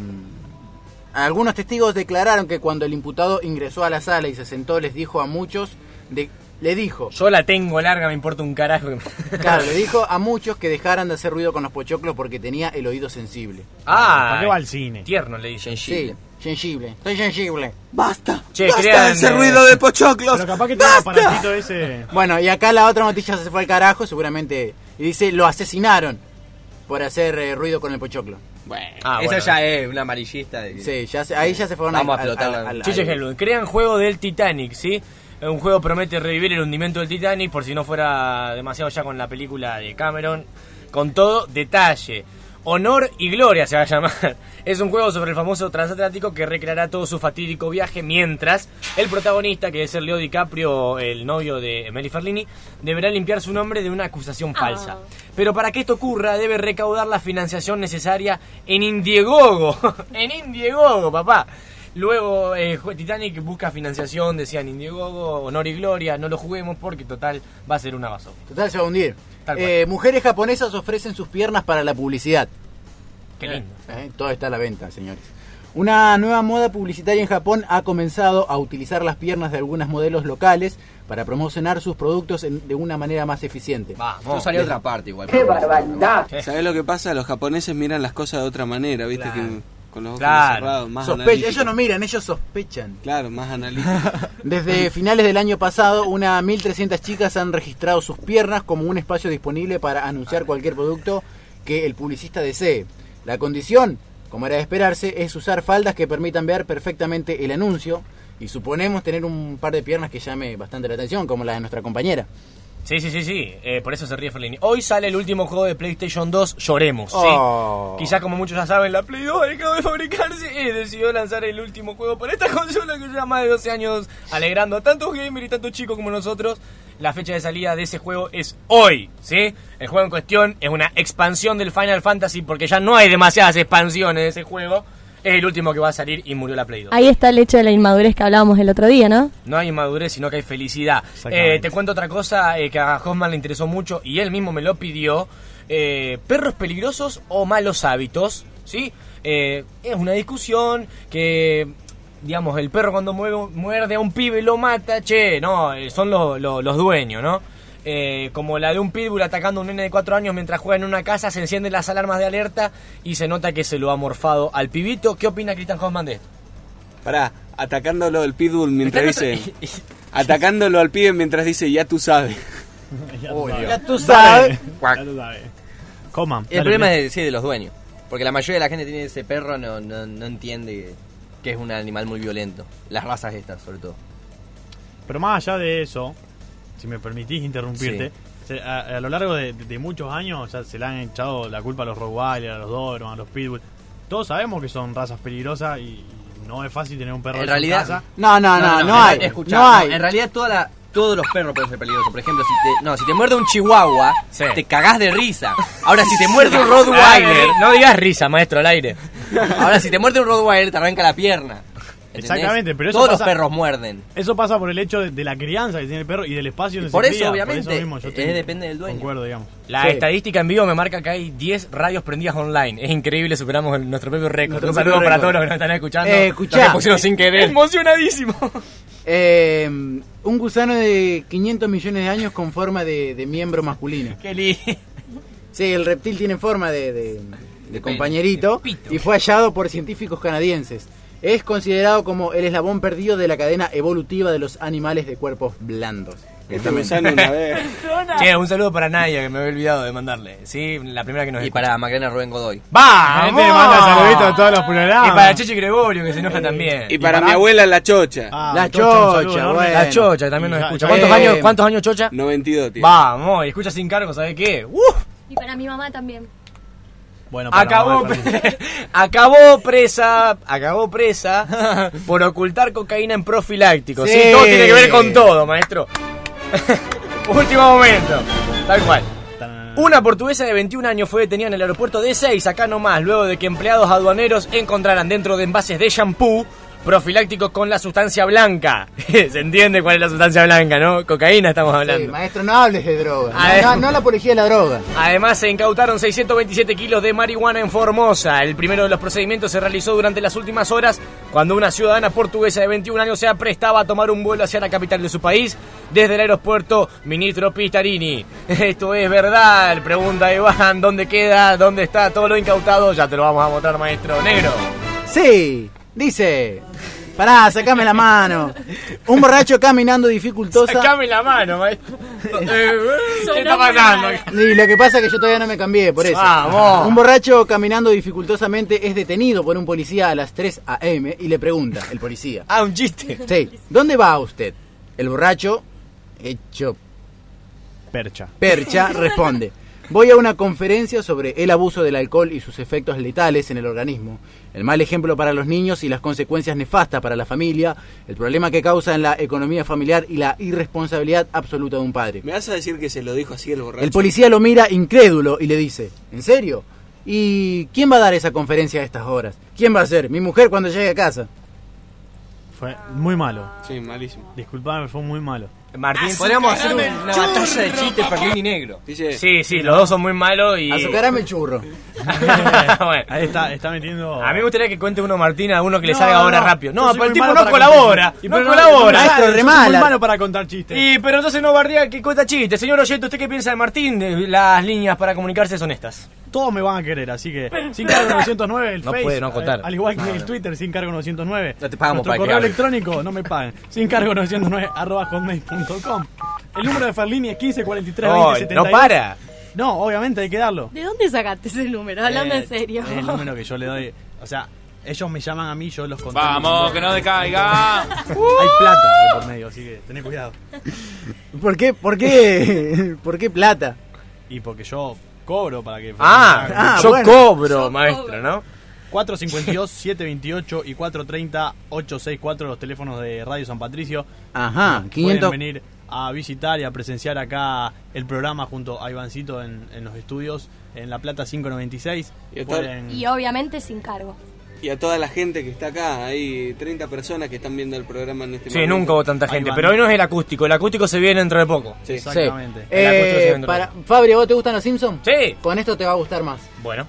algunos testigos declararon que cuando el imputado ingresó a la sala y se sentó, les dijo a muchos, de, le dijo, Yo la tengo larga, me importa un carajo. claro, le dijo a muchos que dejaran de hacer ruido con los pochoclos porque tenía el oído sensible. Ah, ¿Para qué va al cine? Tierno le dicen. Sí, sensible, estoy sensible. ¡Basta! Che, ¡Basta crean, de ese eh, ruido de pochoclos! Pero capaz que tiene un aparatito ese. Bueno, y acá la otra noticia se fue al carajo, seguramente. Y dice, lo asesinaron por hacer eh, ruido con el pochoclo. Bueno, Ah, esa bueno. ya es una amarillista. De... Sí, ya se- ahí ya se fueron Vamos a al- explotar al- la- al- Chiche al- Helmut, crean juego del Titanic, ¿sí? Un juego promete revivir el hundimiento del Titanic, por si no fuera demasiado ya con la película de Cameron. Con todo detalle. Honor y Gloria se va a llamar. Es un juego sobre el famoso transatlántico que recreará todo su fatídico viaje, mientras el protagonista, que es el Leo DiCaprio, el novio de Mary Ferlini, deberá limpiar su nombre de una acusación falsa. Pero para que esto ocurra, debe recaudar la financiación necesaria en Indiegogo. En Indiegogo, papá. Luego eh, Titanic busca financiación, decían Indiegogo, Honor y Gloria, no lo juguemos porque total va a ser una basofia. Total, se va a hundir. Tal cual. Eh, mujeres japonesas ofrecen sus piernas para la publicidad. Qué lindo. Eh, todo está a la venta, señores. Una nueva moda publicitaria en Japón ha comenzado a utilizar las piernas de algunos modelos locales para promocionar sus productos en- de una manera más eficiente. No salió otra parte igual. ¡Qué barbaridad! ¿Sabés lo que pasa? Los japoneses miran las cosas de otra manera, ¿viste? Claro. Que con los ojos Claro. cerrados, más Sospe- analíticos. ellos no miran, ellos sospechan. Claro, más analíticos. Desde finales del año pasado, unas mil trescientas chicas han registrado sus piernas como un espacio disponible para anunciar cualquier producto que el publicista desee. La condición, como era de esperarse, es usar faldas que permitan ver perfectamente el anuncio y suponemos tener un par de piernas que llame bastante la atención, como la de nuestra compañera. Sí, sí, sí, sí. Eh, por eso se ríe Ferlini. Hoy sale el último juego de PlayStation dos, Lloremos, ¿sí? Oh. Quizá como muchos ya saben, la Play dos acaba de fabricarse y decidió lanzar el último juego para esta consola que lleva más de doce años alegrando a tantos gamers y tantos chicos como nosotros. La fecha de salida de ese juego es hoy, ¿sí? El juego en cuestión es una expansión del Final Fantasy porque ya no hay demasiadas expansiones de ese juego. Es el último que va a salir y murió la Play dos. Ahí está el hecho de la inmadurez que hablábamos el otro día, ¿no? No hay inmadurez, sino que hay felicidad. Exactamente. Eh, te cuento otra cosa eh, que a Hoffman le interesó mucho y él mismo me lo pidió. Eh, ¿Perros peligrosos o malos hábitos? ¿Sí? Eh, es una discusión que, digamos, el perro cuando mueve- muerde a un pibe lo mata. Che, no, eh, son los, los, los dueños, ¿no? eh, como la de un pitbull atacando a un nene de cuatro años mientras juega en una casa, se encienden las alarmas de alerta y se nota que se lo ha morfado al pibito. ¿Qué opina Christian Hoffman de esto? Pará, atacándolo el pitbull mientras dice... atacándolo al pibe mientras dice, ya tú sabes. ya, Uy, tú ya tú sabes. Ya tú sabes. Coman. El problema es de, sí, de los dueños. Porque la mayoría de la gente tiene ese perro, no, no, no entiende que, que es un animal muy violento. Las razas estas, sobre todo. Pero más allá de eso, si me permitís interrumpirte, Sí. se- a, a lo largo de, de muchos años ya se le han echado la culpa a los Rottweiler, a los Doberman, a los Pitbull. Todos sabemos que son razas peligrosas y, y no es fácil tener un perro En de realidad, casa. No, no, no, no, en- hay. escuchá, no hay. En realidad toda la, todos los perros pueden ser peligrosos. Por ejemplo, si te, no, si te muerde un chihuahua, Sí. te cagás de risa. Ahora, si te muerde un Rottweiler, No digas risa, maestro, al aire. ahora si te muerde un Rottweiler, te arranca la pierna. ¿Entendés? Exactamente, pero eso Todos pasa- los perros muerden. Eso pasa por el hecho de, de la crianza que tiene el perro y del espacio donde Por se eso, cría. obviamente, Por eso mismo, yo eh, estoy- depende del dueño. Concuerdo, digamos. La Sí. estadística en vivo me marca que hay diez radios prendidas online. Es increíble, superamos el- nuestro propio récord. Nuestro Un propio saludo para récord. todos los que nos están escuchando. Eh, los escuchá. que pusieron sin querer. Emocionadísimo. Eh, un gusano de quinientos millones de años con forma de, de miembro masculino. Qué lindo. Sí, el reptil tiene forma de, de, de compañerito y fue hallado por científicos canadienses. Es considerado como el eslabón perdido de la cadena evolutiva de los animales de cuerpos blandos. Este gusano una vez. Che, un saludo para Nadia, que me había olvidado de mandarle. Sí, la primera que nos Y escucha. para Macarena Rubén Godoy. ¡Vamos! La gente le manda saluditos a todos los programas. Y para Chechi Gregorio, que se enoja también. Y para mi abuela la chocha. Ah, La Chocha, un saludo chocha, enorme. bueno. La Chocha que también nos Y- escucha. ya- ¿Cuántos eh, años, cuántos años, Chocha? noventa y dos, tío. Vamos, y escucha sin cargo, ¿sabe qué? ¡Uf! Y para mi mamá también. Bueno, para Acabó, mamá, para- acabó presa, acabó presa por ocultar cocaína en profilácticos. Sí. Sí. Todo tiene que ver con todo, maestro. Último momento, tal cual. Una portuguesa de veintiún años fue detenida en el aeropuerto de Ezeiza, acá nomás, luego de que empleados aduaneros encontraran dentro de envases de shampoo profilácticos con la sustancia blanca. Se entiende cuál es la sustancia blanca, ¿no? Cocaína estamos hablando. Sí, maestro, no hables de droga. A ver. No, no, no la apología de la droga. Además, se incautaron seiscientos veintisiete kilos de marihuana en Formosa. El primero de los procedimientos se realizó durante las últimas horas cuando una ciudadana portuguesa de veintiún años se aprestaba a tomar un vuelo hacia la capital de su país desde el aeropuerto Ministro Pistarini. Esto es verdad, pregunta Iván, ¿dónde queda? ¿Dónde está todo lo incautado? Ya te lo vamos a mostrar, maestro negro. Sí, dice. Pará, sacame la mano. Un borracho caminando dificultosa. Sacame la mano, maestro. Eh, ¿Qué está pasando? Y lo que pasa es que yo todavía no me cambié, por eso. Vamos. Un borracho caminando dificultosamente es detenido por un policía a las tres a eme y le pregunta, el policía. Ah, un chiste. Sí, ¿dónde va usted? El borracho, hecho Percha. percha, responde. Voy a una conferencia sobre el abuso del alcohol y sus efectos letales en el organismo, el mal ejemplo para los niños y las consecuencias nefastas para la familia, el problema que causa en la economía familiar y la irresponsabilidad absoluta de un padre. ¿Me vas a decir que se lo dijo así el borracho? El policía lo mira incrédulo y le dice, ¿en serio? ¿Y quién va a dar esa conferencia a estas horas? ¿Quién va a ser? Mi mujer cuando llegue a casa. Fue muy malo. Sí, malísimo. Disculpame, fue muy malo. Martín, Podríamos hacer una batalla de chistes Fermín y Negro. Dice, Sí, sí, los dos son muy malos y... Azucarame el churro. Bueno. Ahí está, está metiendo. A mí me gustaría que cuente uno Martín, a uno que le No, salga no, ahora no. rápido. Yo No, soy pero el muy tipo malo no para colabora. contar chistes. Y No pero colabora. Maestro, yo re soy mala. muy malo para contar chistes. Y pero entonces no bardea que cuenta chistes. Señor oyente, ¿usted qué piensa de Martín? De- Las líneas para comunicarse son estas. Todos me van a querer, así que sin cargo novecientos nueve el No Face, puede no contar. al, al igual que el Twitter sin cargo novecientos nueve. No te pagamos Nuestro para que correo hables. electrónico, no me paguen. sin cargo novecientos nueve arroba hotmail punto com. El número de Ferlini es quince cuarenta y tres No, veinte setenta y no dos. para. No, obviamente hay que darlo. ¿De dónde sacaste ese número? Hablando Eh, en serio. Es el número que yo le doy. O sea, ellos me llaman a mí, yo los contacto. Vamos, que no decaiga. Hay plata de por medio, así que tené cuidado. ¿Por qué? ¿Por qué? ¿Por qué plata? Y porque yo cobro para que... Ah, Ah, yo bueno. cobro, Yo maestro, cobro. ¿no? cuatro cinco dos, siete veintiocho y cuatro treinta, ocho sesenta y cuatro los teléfonos de Radio San Patricio. Ajá, Pueden quinientos. venir a visitar y a presenciar acá el programa junto a Ivancito en, en los estudios en La Plata quinientos noventa y seis. Y a tal- Pueden- Y obviamente sin cargo. Y a toda la gente que está acá, hay treinta personas que están viendo el programa en este Sí, momento. nunca hubo tanta Ahí gente. van. Pero hoy no es el acústico. El acústico se viene dentro de poco. Sí. Exactamente. Sí. El acústico se Eh, vende para, todo. Fabri, ¿a vos te gustan los Simpsons? Sí. Con esto te va a gustar más. Bueno.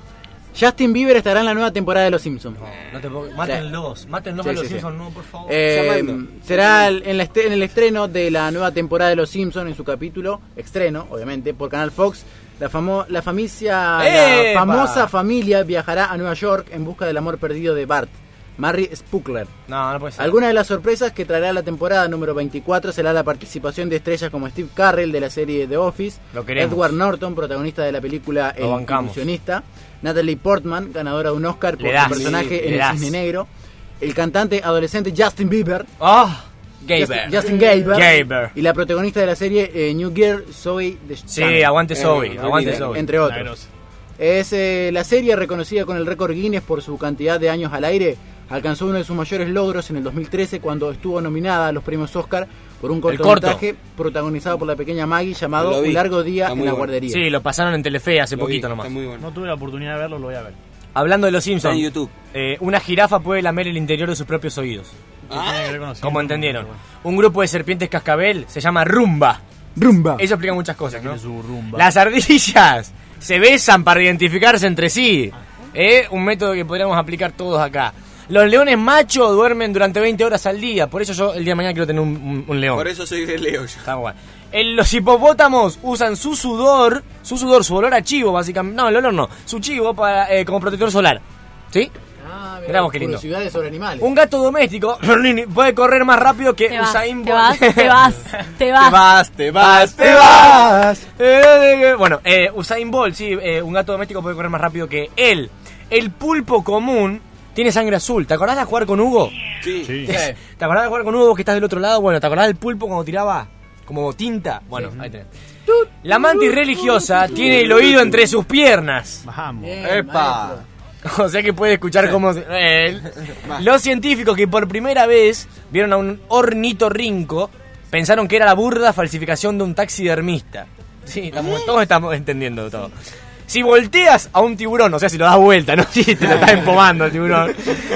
Justin Bieber estará en la nueva temporada de Los Simpsons. No te puedo... Mátenlos, mátenlos Sí, a los sí, sí. Simpsons, no, por favor. Eh, será el- en, la este- en el estreno de la nueva temporada de Los Simpsons, en su capítulo, estreno, obviamente, por Canal Fox. La, famo la, famicia, la ¡Epa! famosa familia viajará a Nueva York en busca del amor perdido de Bart, Mary Spuckler. No, no puede ser. Alguna de las sorpresas que traerá la temporada número veinticuatro será la participación de estrellas como Steve Carell de la serie The Office, Lo queremos. Edward Norton, protagonista de la película Lo El bancamos. Ilusionista, Natalie Portman, ganadora de un Oscar por Le su das, personaje sí, en le El das. Cisne Negro, el cantante adolescente Justin Bieber, ¡Ah! Justin, Gaber. Justin Gaber, Gaber. y la protagonista de la serie eh, New Girl, Zoe de Sí, aguante Zoe, aguante Zoe. entre otros. Milagrosa. Es eh, la serie reconocida con el récord Guinness por su cantidad de años al aire. Alcanzó uno de sus mayores logros en el dos mil trece cuando estuvo nominada a los premios Oscar por un corto. cortometraje protagonizado por la pequeña Maggie llamado Lo vi. Un largo día Está en muy la bueno. guardería. Sí, lo pasaron en Telefe hace Lo vi, poquito está nomás. muy bueno. No tuve la oportunidad de verlo, lo voy a ver. Hablando de los Simpsons, Está en YouTube. eh, una jirafa puede lamer el interior de sus propios oídos. Tiene que ver con los Como Simpsons, entendieron. pero bueno. Un grupo de serpientes cascabel se llama rumba. Rumba. Eso explica muchas cosas, ¿no? Su rumba. Las ardillas se besan para identificarse entre sí. ¿Eh? Un método que podríamos aplicar todos acá. Los leones machos duermen durante veinte horas al día. Por eso yo el día de mañana quiero tener un, un- un león. Por eso soy de Leo yo. Está bueno. El- los hipopótamos usan su sudor, su sudor, su olor a chivo, básicamente. No, el olor no. Su chivo para, eh, como protector solar. ¿Sí? Ah, Mirá vos qué lindo. Curiosidades sobre animales. Un gato doméstico puede correr más rápido que Te vas, Usain te Bolt. vas, te vas, te vas. te vas, te vas. Eh, Bueno, eh, Usain Bolt, sí, eh, un gato doméstico puede correr más rápido que él. El pulpo común tiene sangre azul. ¿Te acordás de jugar con Hugo? Sí. Sí. ¿Te te acordás de jugar con Hugo vos que estás del otro lado? Bueno, ¿te acordás del pulpo cuando tiraba como tinta? Bueno, ahí tenés. La mantis religiosa tiene el oído entre sus piernas. Vamos. ¡Epa! O sea que puede escuchar cómo... se- eh, Los científicos que por primera vez vieron a un ornitorrinco pensaron que era la burda falsificación de un taxidermista. Sí, estamos- todos estamos entendiendo todo. Si volteas a un tiburón, o sea, si lo das vuelta, no si te lo estás empomando el tiburón.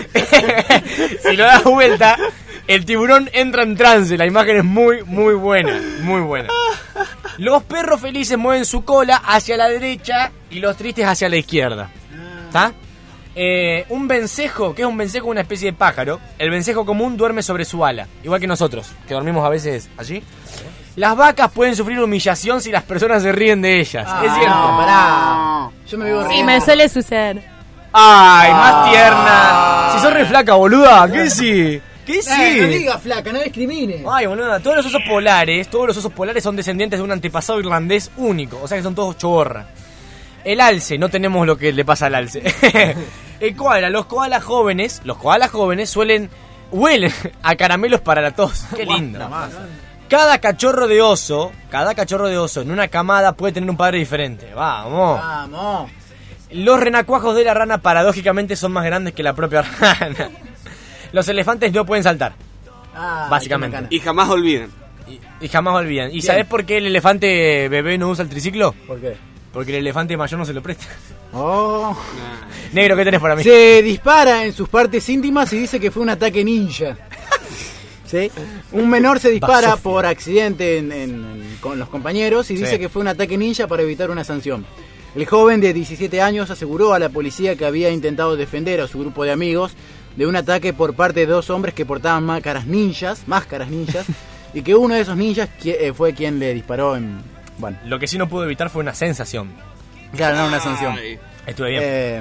Si lo das vuelta, el tiburón entra en trance. La imagen es muy, muy buena. Muy buena. Los perros felices mueven su cola hacia la derecha y los tristes hacia la izquierda. ¿Está? Eh, un vencejo, que es un vencejo, una especie de pájaro. El vencejo común duerme sobre su ala, igual que nosotros, que dormimos a veces allí. Las vacas pueden sufrir humillación si las personas se ríen de ellas. Ah, es cierto. no, pará. Yo me vivo Sí, riendo. me suele suceder. Ay, más tierna. Si sos re flaca, boluda. ¿Qué sí? ¿Qué sí? Eh, no digas flaca, no discrimine. Ay, boluda, todos los osos polares, todos los osos polares son descendientes de un antepasado irlandés único, o sea que son todos choborra. El alce, no tenemos lo que le pasa al alce. El koala, los koalas jóvenes, los koalas jóvenes suelen huelen a caramelos para la tos. Qué lindo. Cada cachorro de oso, cada cachorro de oso en una camada puede tener un padre diferente. Vamos. Vamos. Los renacuajos de la rana paradójicamente son más grandes que la propia rana. Los elefantes no pueden saltar. Ah, Básicamente. qué bacana. Y jamás olviden. Y jamás olvidan. ¿Y Bien. sabés por qué el elefante bebé no usa el triciclo? ¿Por qué? Porque el elefante mayor no se lo presta. Oh. Negro, ¿qué tenés para mí? Se dispara en sus partes íntimas y dice que fue un ataque ninja. ¿Sí? Un menor se dispara Basofia. por accidente en- en- en- con los compañeros y Sí. dice que fue un ataque ninja para evitar una sanción. El joven de diecisiete años aseguró a la policía que había intentado defender a su grupo de amigos de un ataque por parte de dos hombres que portaban máscaras ninjas, máscaras ninjas, y que uno de esos ninjas qui- eh, fue quien le disparó en... Bueno, Lo que sí no pudo evitar fue una sensación. claro, no una sanción. Ay. Estuve bien. Eh,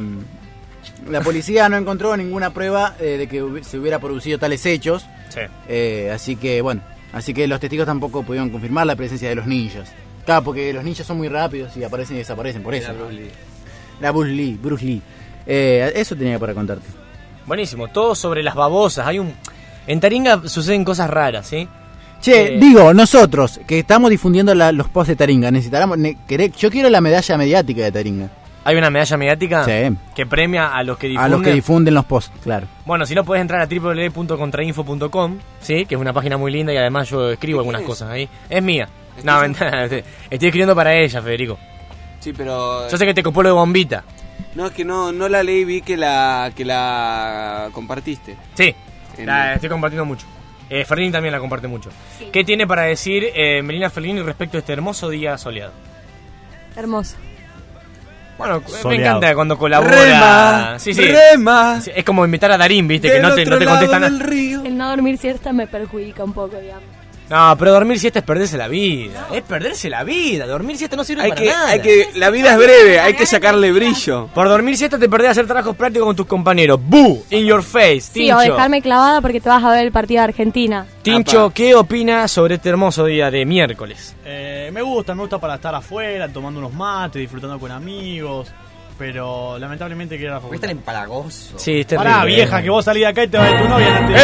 la policía no encontró ninguna prueba eh, de que hubi- se hubiera producido tales hechos. Sí. Eh, así que, bueno, así que los testigos tampoco pudieron confirmar la presencia de los ninjas. Claro, porque los ninjas son muy rápidos y aparecen y desaparecen, por eso. Era Bruce Lee. La Bruce Lee, Bruce Lee. Eh, eso tenía para contarte. Buenísimo. Todo sobre las babosas. Hay un... En Taringa suceden cosas raras, ¿sí? Che, Eh, digo, nosotros que estamos difundiendo la- los posts de Taringa, necesitamos... ne- queré- yo quiero la medalla mediática de Taringa. Hay una medalla mediática Sí. que premia a los que A difunden. los que difunden los posts, claro. Bueno, si no, podés entrar a w w w punto contrainfo punto com, ¿sí? Que es una página muy linda y además yo escribo algunas es? cosas ahí. Es mía. No, mentira, estoy estoy escribiendo para ella, Federico. Sí, pero... Yo sé que te copó lo de bombita. No, es que no, no la leí, vi que la, que la compartiste. Sí, En- la estoy compartiendo mucho. Eh, Ferlini también la comparte mucho. ¿Qué tiene para decir eh, Melina Ferlini respecto a este hermoso día soleado? Hermoso. Bueno, me Soleado. encanta cuando colabora. Rema, sí, sí. rema. Sí, es como invitar a Darín, viste, que Del no te, no otro te lado contestan del nada. río. El no dormir siesta me perjudica un poco, digamos. No, pero dormir siesta es perderse la vida. Es perderse la vida. Dormir siesta no sirve Hay para que, nada. hay que, la vida es breve, hay que sacarle brillo. Por dormir siesta te perdés hacer trabajos prácticos con tus compañeros. ¡Boo! In your face, Sí, Tincho. o dejarme clavada porque te vas a ver el partido de Argentina. Tincho, ¿qué opinas sobre este hermoso día de miércoles? Eh, me gusta, me gusta para estar afuera, tomando unos mates, disfrutando con amigos. Pero lamentablemente quiero ir a la facultad. Están empalagosos. Sí, es terrible. Pará, vieja, que vos salís de acá y te vas de tu novia. No te...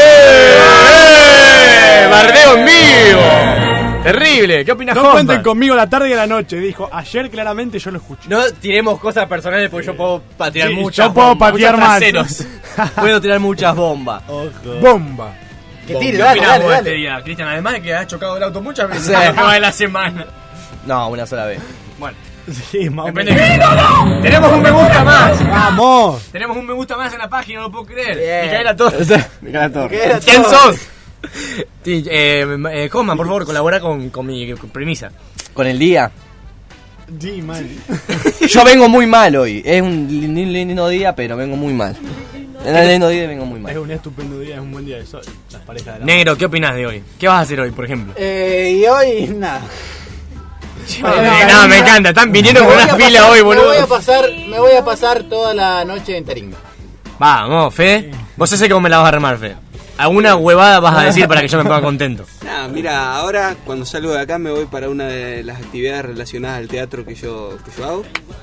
¡Eh! ¡Bardeo en vivo! Terrible, ¿qué opinas, No Hoffman? cuenten conmigo la tarde y la noche. Dijo, ayer claramente yo lo escuché. No tiremos cosas personales porque yo puedo patear Sí, muchas yo puedo bombas, patear muchos más. traseros. Puedo tirar muchas bombas. Bomba. Que Bomba. tire, ¿Qué dale, opinás dale, vos dale. este día, Cristian? Además de que has chocado el auto muchas veces Sí. a lo que va de la semana. No, una sola vez. Bueno, Sí, más o depende. menos. Tenemos un me gusta más. ¡Vamos! Tenemos un me gusta más en la página, no lo puedo creer. Bien. Micaela Torres. Micaela Torres. Micaela ¿Quién Torres. sos? Sí, eh, eh, Hoffman, por favor, colabora con, con mi premisa. Con el día. Sí, man. Yo vengo muy mal hoy. Es un lindo, lindo día, pero vengo muy mal. Es un lindo día y vengo muy Es mal. un estupendo día, es un buen día de sol. Las parejas de la... Negro, ¿qué opinas de hoy? ¿Qué vas a hacer hoy, por ejemplo? Eh, y hoy, nada. Eh, no, me encanta, están viniendo con Me voy una a fila pasar- hoy, Me voy a boludo. pasar, me voy a pasar toda la noche en Taringa. Vamos, Fe. Vos sé cómo me la vas a remar, Fe. Alguna huevada vas a decir para que yo me ponga contento. Nah, mira, ahora cuando salgo de acá me voy para una de las actividades relacionadas al teatro que yo, que yo hago.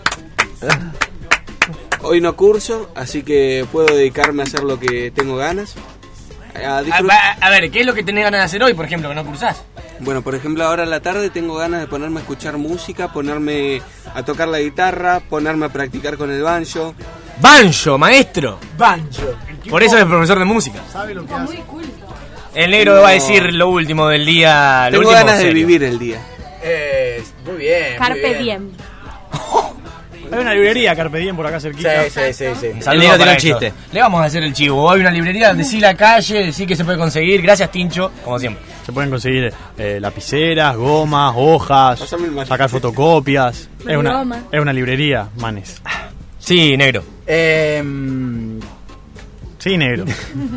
Hoy no curso, así que puedo dedicarme a hacer lo que tengo ganas. A A, disfrut- a- a ver, ¿qué es lo que tenés ganas de hacer hoy, por ejemplo, que no cursás? Bueno, por ejemplo, ahora en la tarde tengo ganas de ponerme a escuchar música, ponerme a tocar la guitarra, ponerme a practicar con el banjo. Banjo, maestro. Banjo. Por eso es profesor de música. ¿Sabe lo que hace? El negro va a decir lo último del día. Lo Tengo último ganas de serio. vivir el día. Eh, muy bien. muy Carpe bien. diem. Hay una librería Carpe Diem por acá cerquita. Sí, sí, sí, sí. El Saludos negro tiene para un chiste. Le vamos a hacer el chivo. Hay una librería, decí la calle, decí que se puede conseguir. Gracias, Tincho, como siempre. Se pueden conseguir eh, lapiceras, gomas, hojas, Pásame el machete. sacar fotocopias. Es una, Goma. es una librería, manes. Sí, negro. Eh, Sí, negro.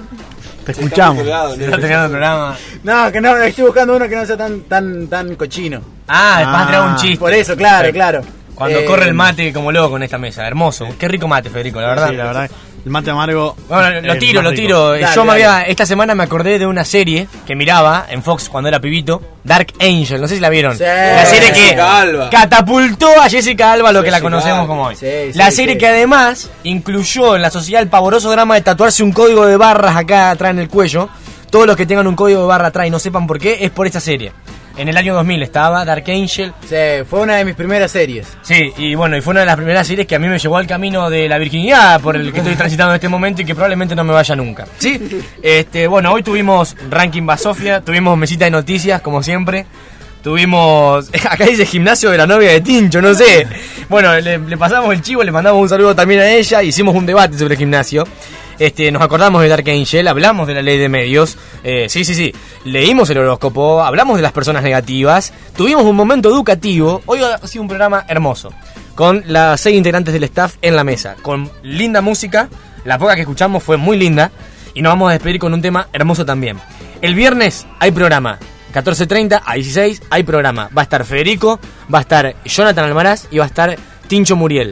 Te escuchamos. Está terminando el programa. no, que no, estoy buscando uno que no sea tan tan tan cochino. Ah, vas a tirar un Ah, chiste. Por eso, claro, Sí. claro. Cuando Eh, corre el mate como loco en esta mesa. Hermoso. Qué rico mate, Federico, la verdad. Sí, la verdad. El mate amargo. Bueno, lo es tiro, más lo rico. tiro. Dale, Yo me dale. había, esta semana me acordé de una serie que miraba en Fox cuando era pibito, Dark Angel, no sé si la vieron. Sí. La serie que Jessica Alba. catapultó a Jessica Alba a lo que la Jessica conocemos Alba. como hoy. Sí, sí, la serie sí. que además incluyó en la sociedad el pavoroso drama de tatuarse un código de barras acá atrás en el cuello. Todos los que tengan un código de barra atrás y no sepan por qué, es por esta serie. En el año dos mil estaba Dark Angel. Sí, fue una de mis primeras series. Sí, y bueno, y fue una de las primeras series que a mí me llevó al camino de la virginidad por el que estoy transitando en este momento y que probablemente no me vaya nunca. Sí, este, bueno, hoy tuvimos Ranking Basofia, tuvimos mesita de noticias, como siempre. Tuvimos, acá dice gimnasio de la novia de Tincho, no sé. Bueno, le, le pasamos el chivo, le mandamos un saludo también a ella, hicimos un debate sobre el gimnasio. Este, nos acordamos de Dark Angel, hablamos de la ley de medios, eh, sí, sí, sí, leímos el horóscopo, hablamos de las personas negativas, tuvimos un momento educativo, hoy ha sido un programa hermoso, con las seis integrantes del staff en la mesa, con linda música, la poca que escuchamos fue muy linda, y nos vamos a despedir con un tema hermoso también. El viernes hay programa, catorce treinta a dieciséis hay programa, va a estar Federico, va a estar Jonathan Almaraz y va a estar Tincho Muriel.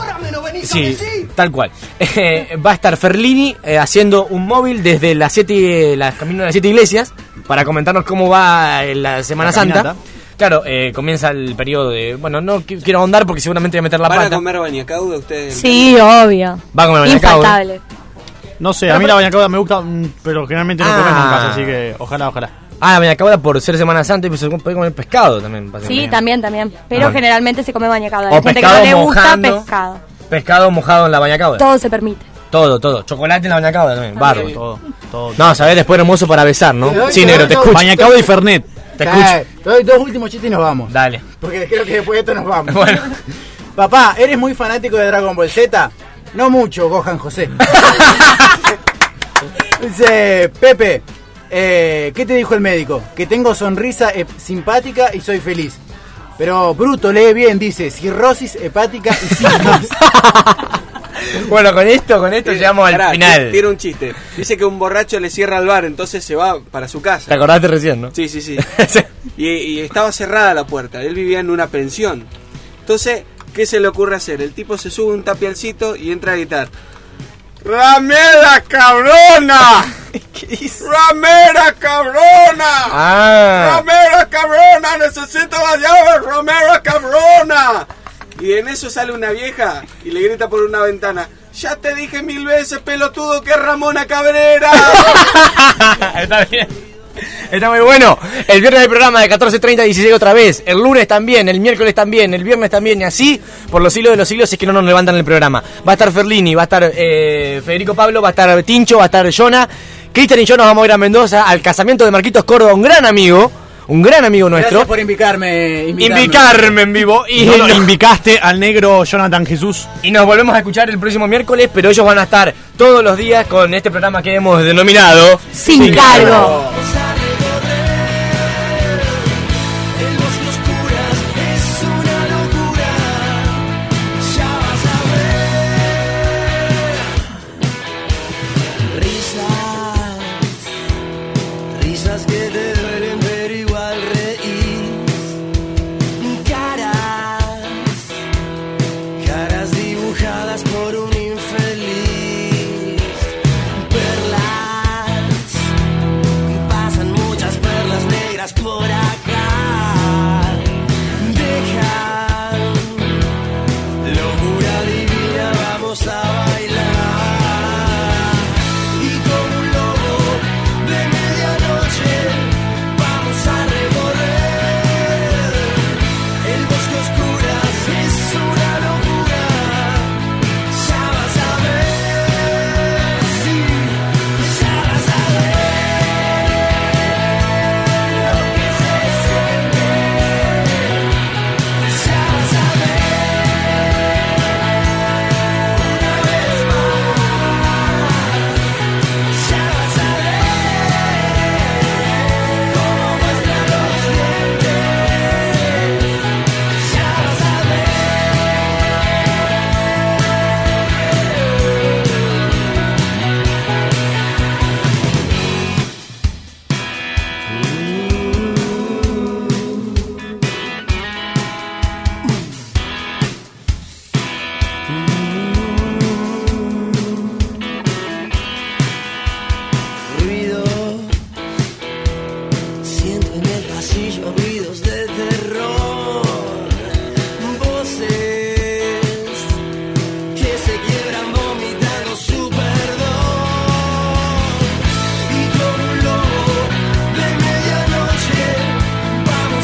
Sí, tal cual. Eh, va a estar Ferlini eh, haciendo un móvil desde las siete, las camino de las siete iglesias para comentarnos cómo va eh, la Semana La Santa. caminata. Claro, eh, comienza el periodo de... Bueno, no qui- quiero ahondar porque seguramente voy a meter la ¿Van a pata. comer bañacauda ustedes? Sí, obvio. Va a comer bañacauda. Infaltable. No sé, a mí la bañacauda me gusta, mm, pero generalmente no Ah. comemos en casa, así que ojalá, ojalá. Ah, bañacauda por ser Semana Santa y pues se puede comer pescado también. Sí, básicamente. también, también. Pero Ah. generalmente se come bañacauda. O Hay gente que pescado no le gusta mojando. pescado. Pescado mojado en la bañacauda. Todo se permite. Todo, todo. Chocolate en la bañacauda también. Barro. Todo, todo. No, sabés, después hermoso para besar, ¿no? Te doy- Sí, te negro, doy te dos- escucho. Bañacauda y Fernet. Te Eh, escucho. Te doy dos últimos chistes y nos vamos. Dale. Porque creo que después de esto nos vamos. Bueno. Papá, ¿eres muy fanático de Dragon Ball Z? No mucho, Gohan José. Dice, Pepe, eh, ¿qué te dijo el médico? Que tengo sonrisa eh, simpática y soy feliz. Pero Bruto lee bien, dice cirrosis hepática y sífilis. Bueno, con esto, con esto llegamos al Pará, final. Tiene un chiste. Dice que un borracho le cierra el bar, entonces se va para su casa. ¿Te acordaste recién, no? Sí, sí, sí. y, y estaba cerrada la puerta. Él vivía en una pensión. Entonces, ¿qué se le ocurre hacer? El tipo se sube un tapialcito y entra a gritar: ¡Ramera cabrona! ¿Qué dice? ¡Ramera cabrona! Ah. ¡Ramera cabrona! ¡Necesito la llave! ¡Ramera cabrona! Y en eso sale una vieja y le grita por una ventana: ¡Ya te dije mil veces, pelotudo, que es Ramona Cabrera! Está bien. Está muy bueno. El viernes el programa de catorce treinta a dieciséis otra vez. El lunes también, el miércoles también, el viernes también. Y así, por los siglos de los siglos, es que no nos levantan el programa. Va a estar Ferlini, va a estar eh, Federico Pablo, va a estar Tincho, va a estar Jonah. Cristian y yo nos vamos a ir a Mendoza al casamiento de Marquitos Córdoba, un gran amigo. Un gran amigo nuestro. Gracias por invitarme. Invitarme, invitarme en vivo. Y no, lo invicaste al negro Jonathan Jesús. Y nos volvemos a escuchar el próximo miércoles, pero ellos van a estar todos los días con este programa que hemos denominado Sin, Sin cargo. cargo.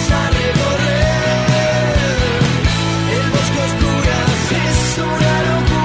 Una locura.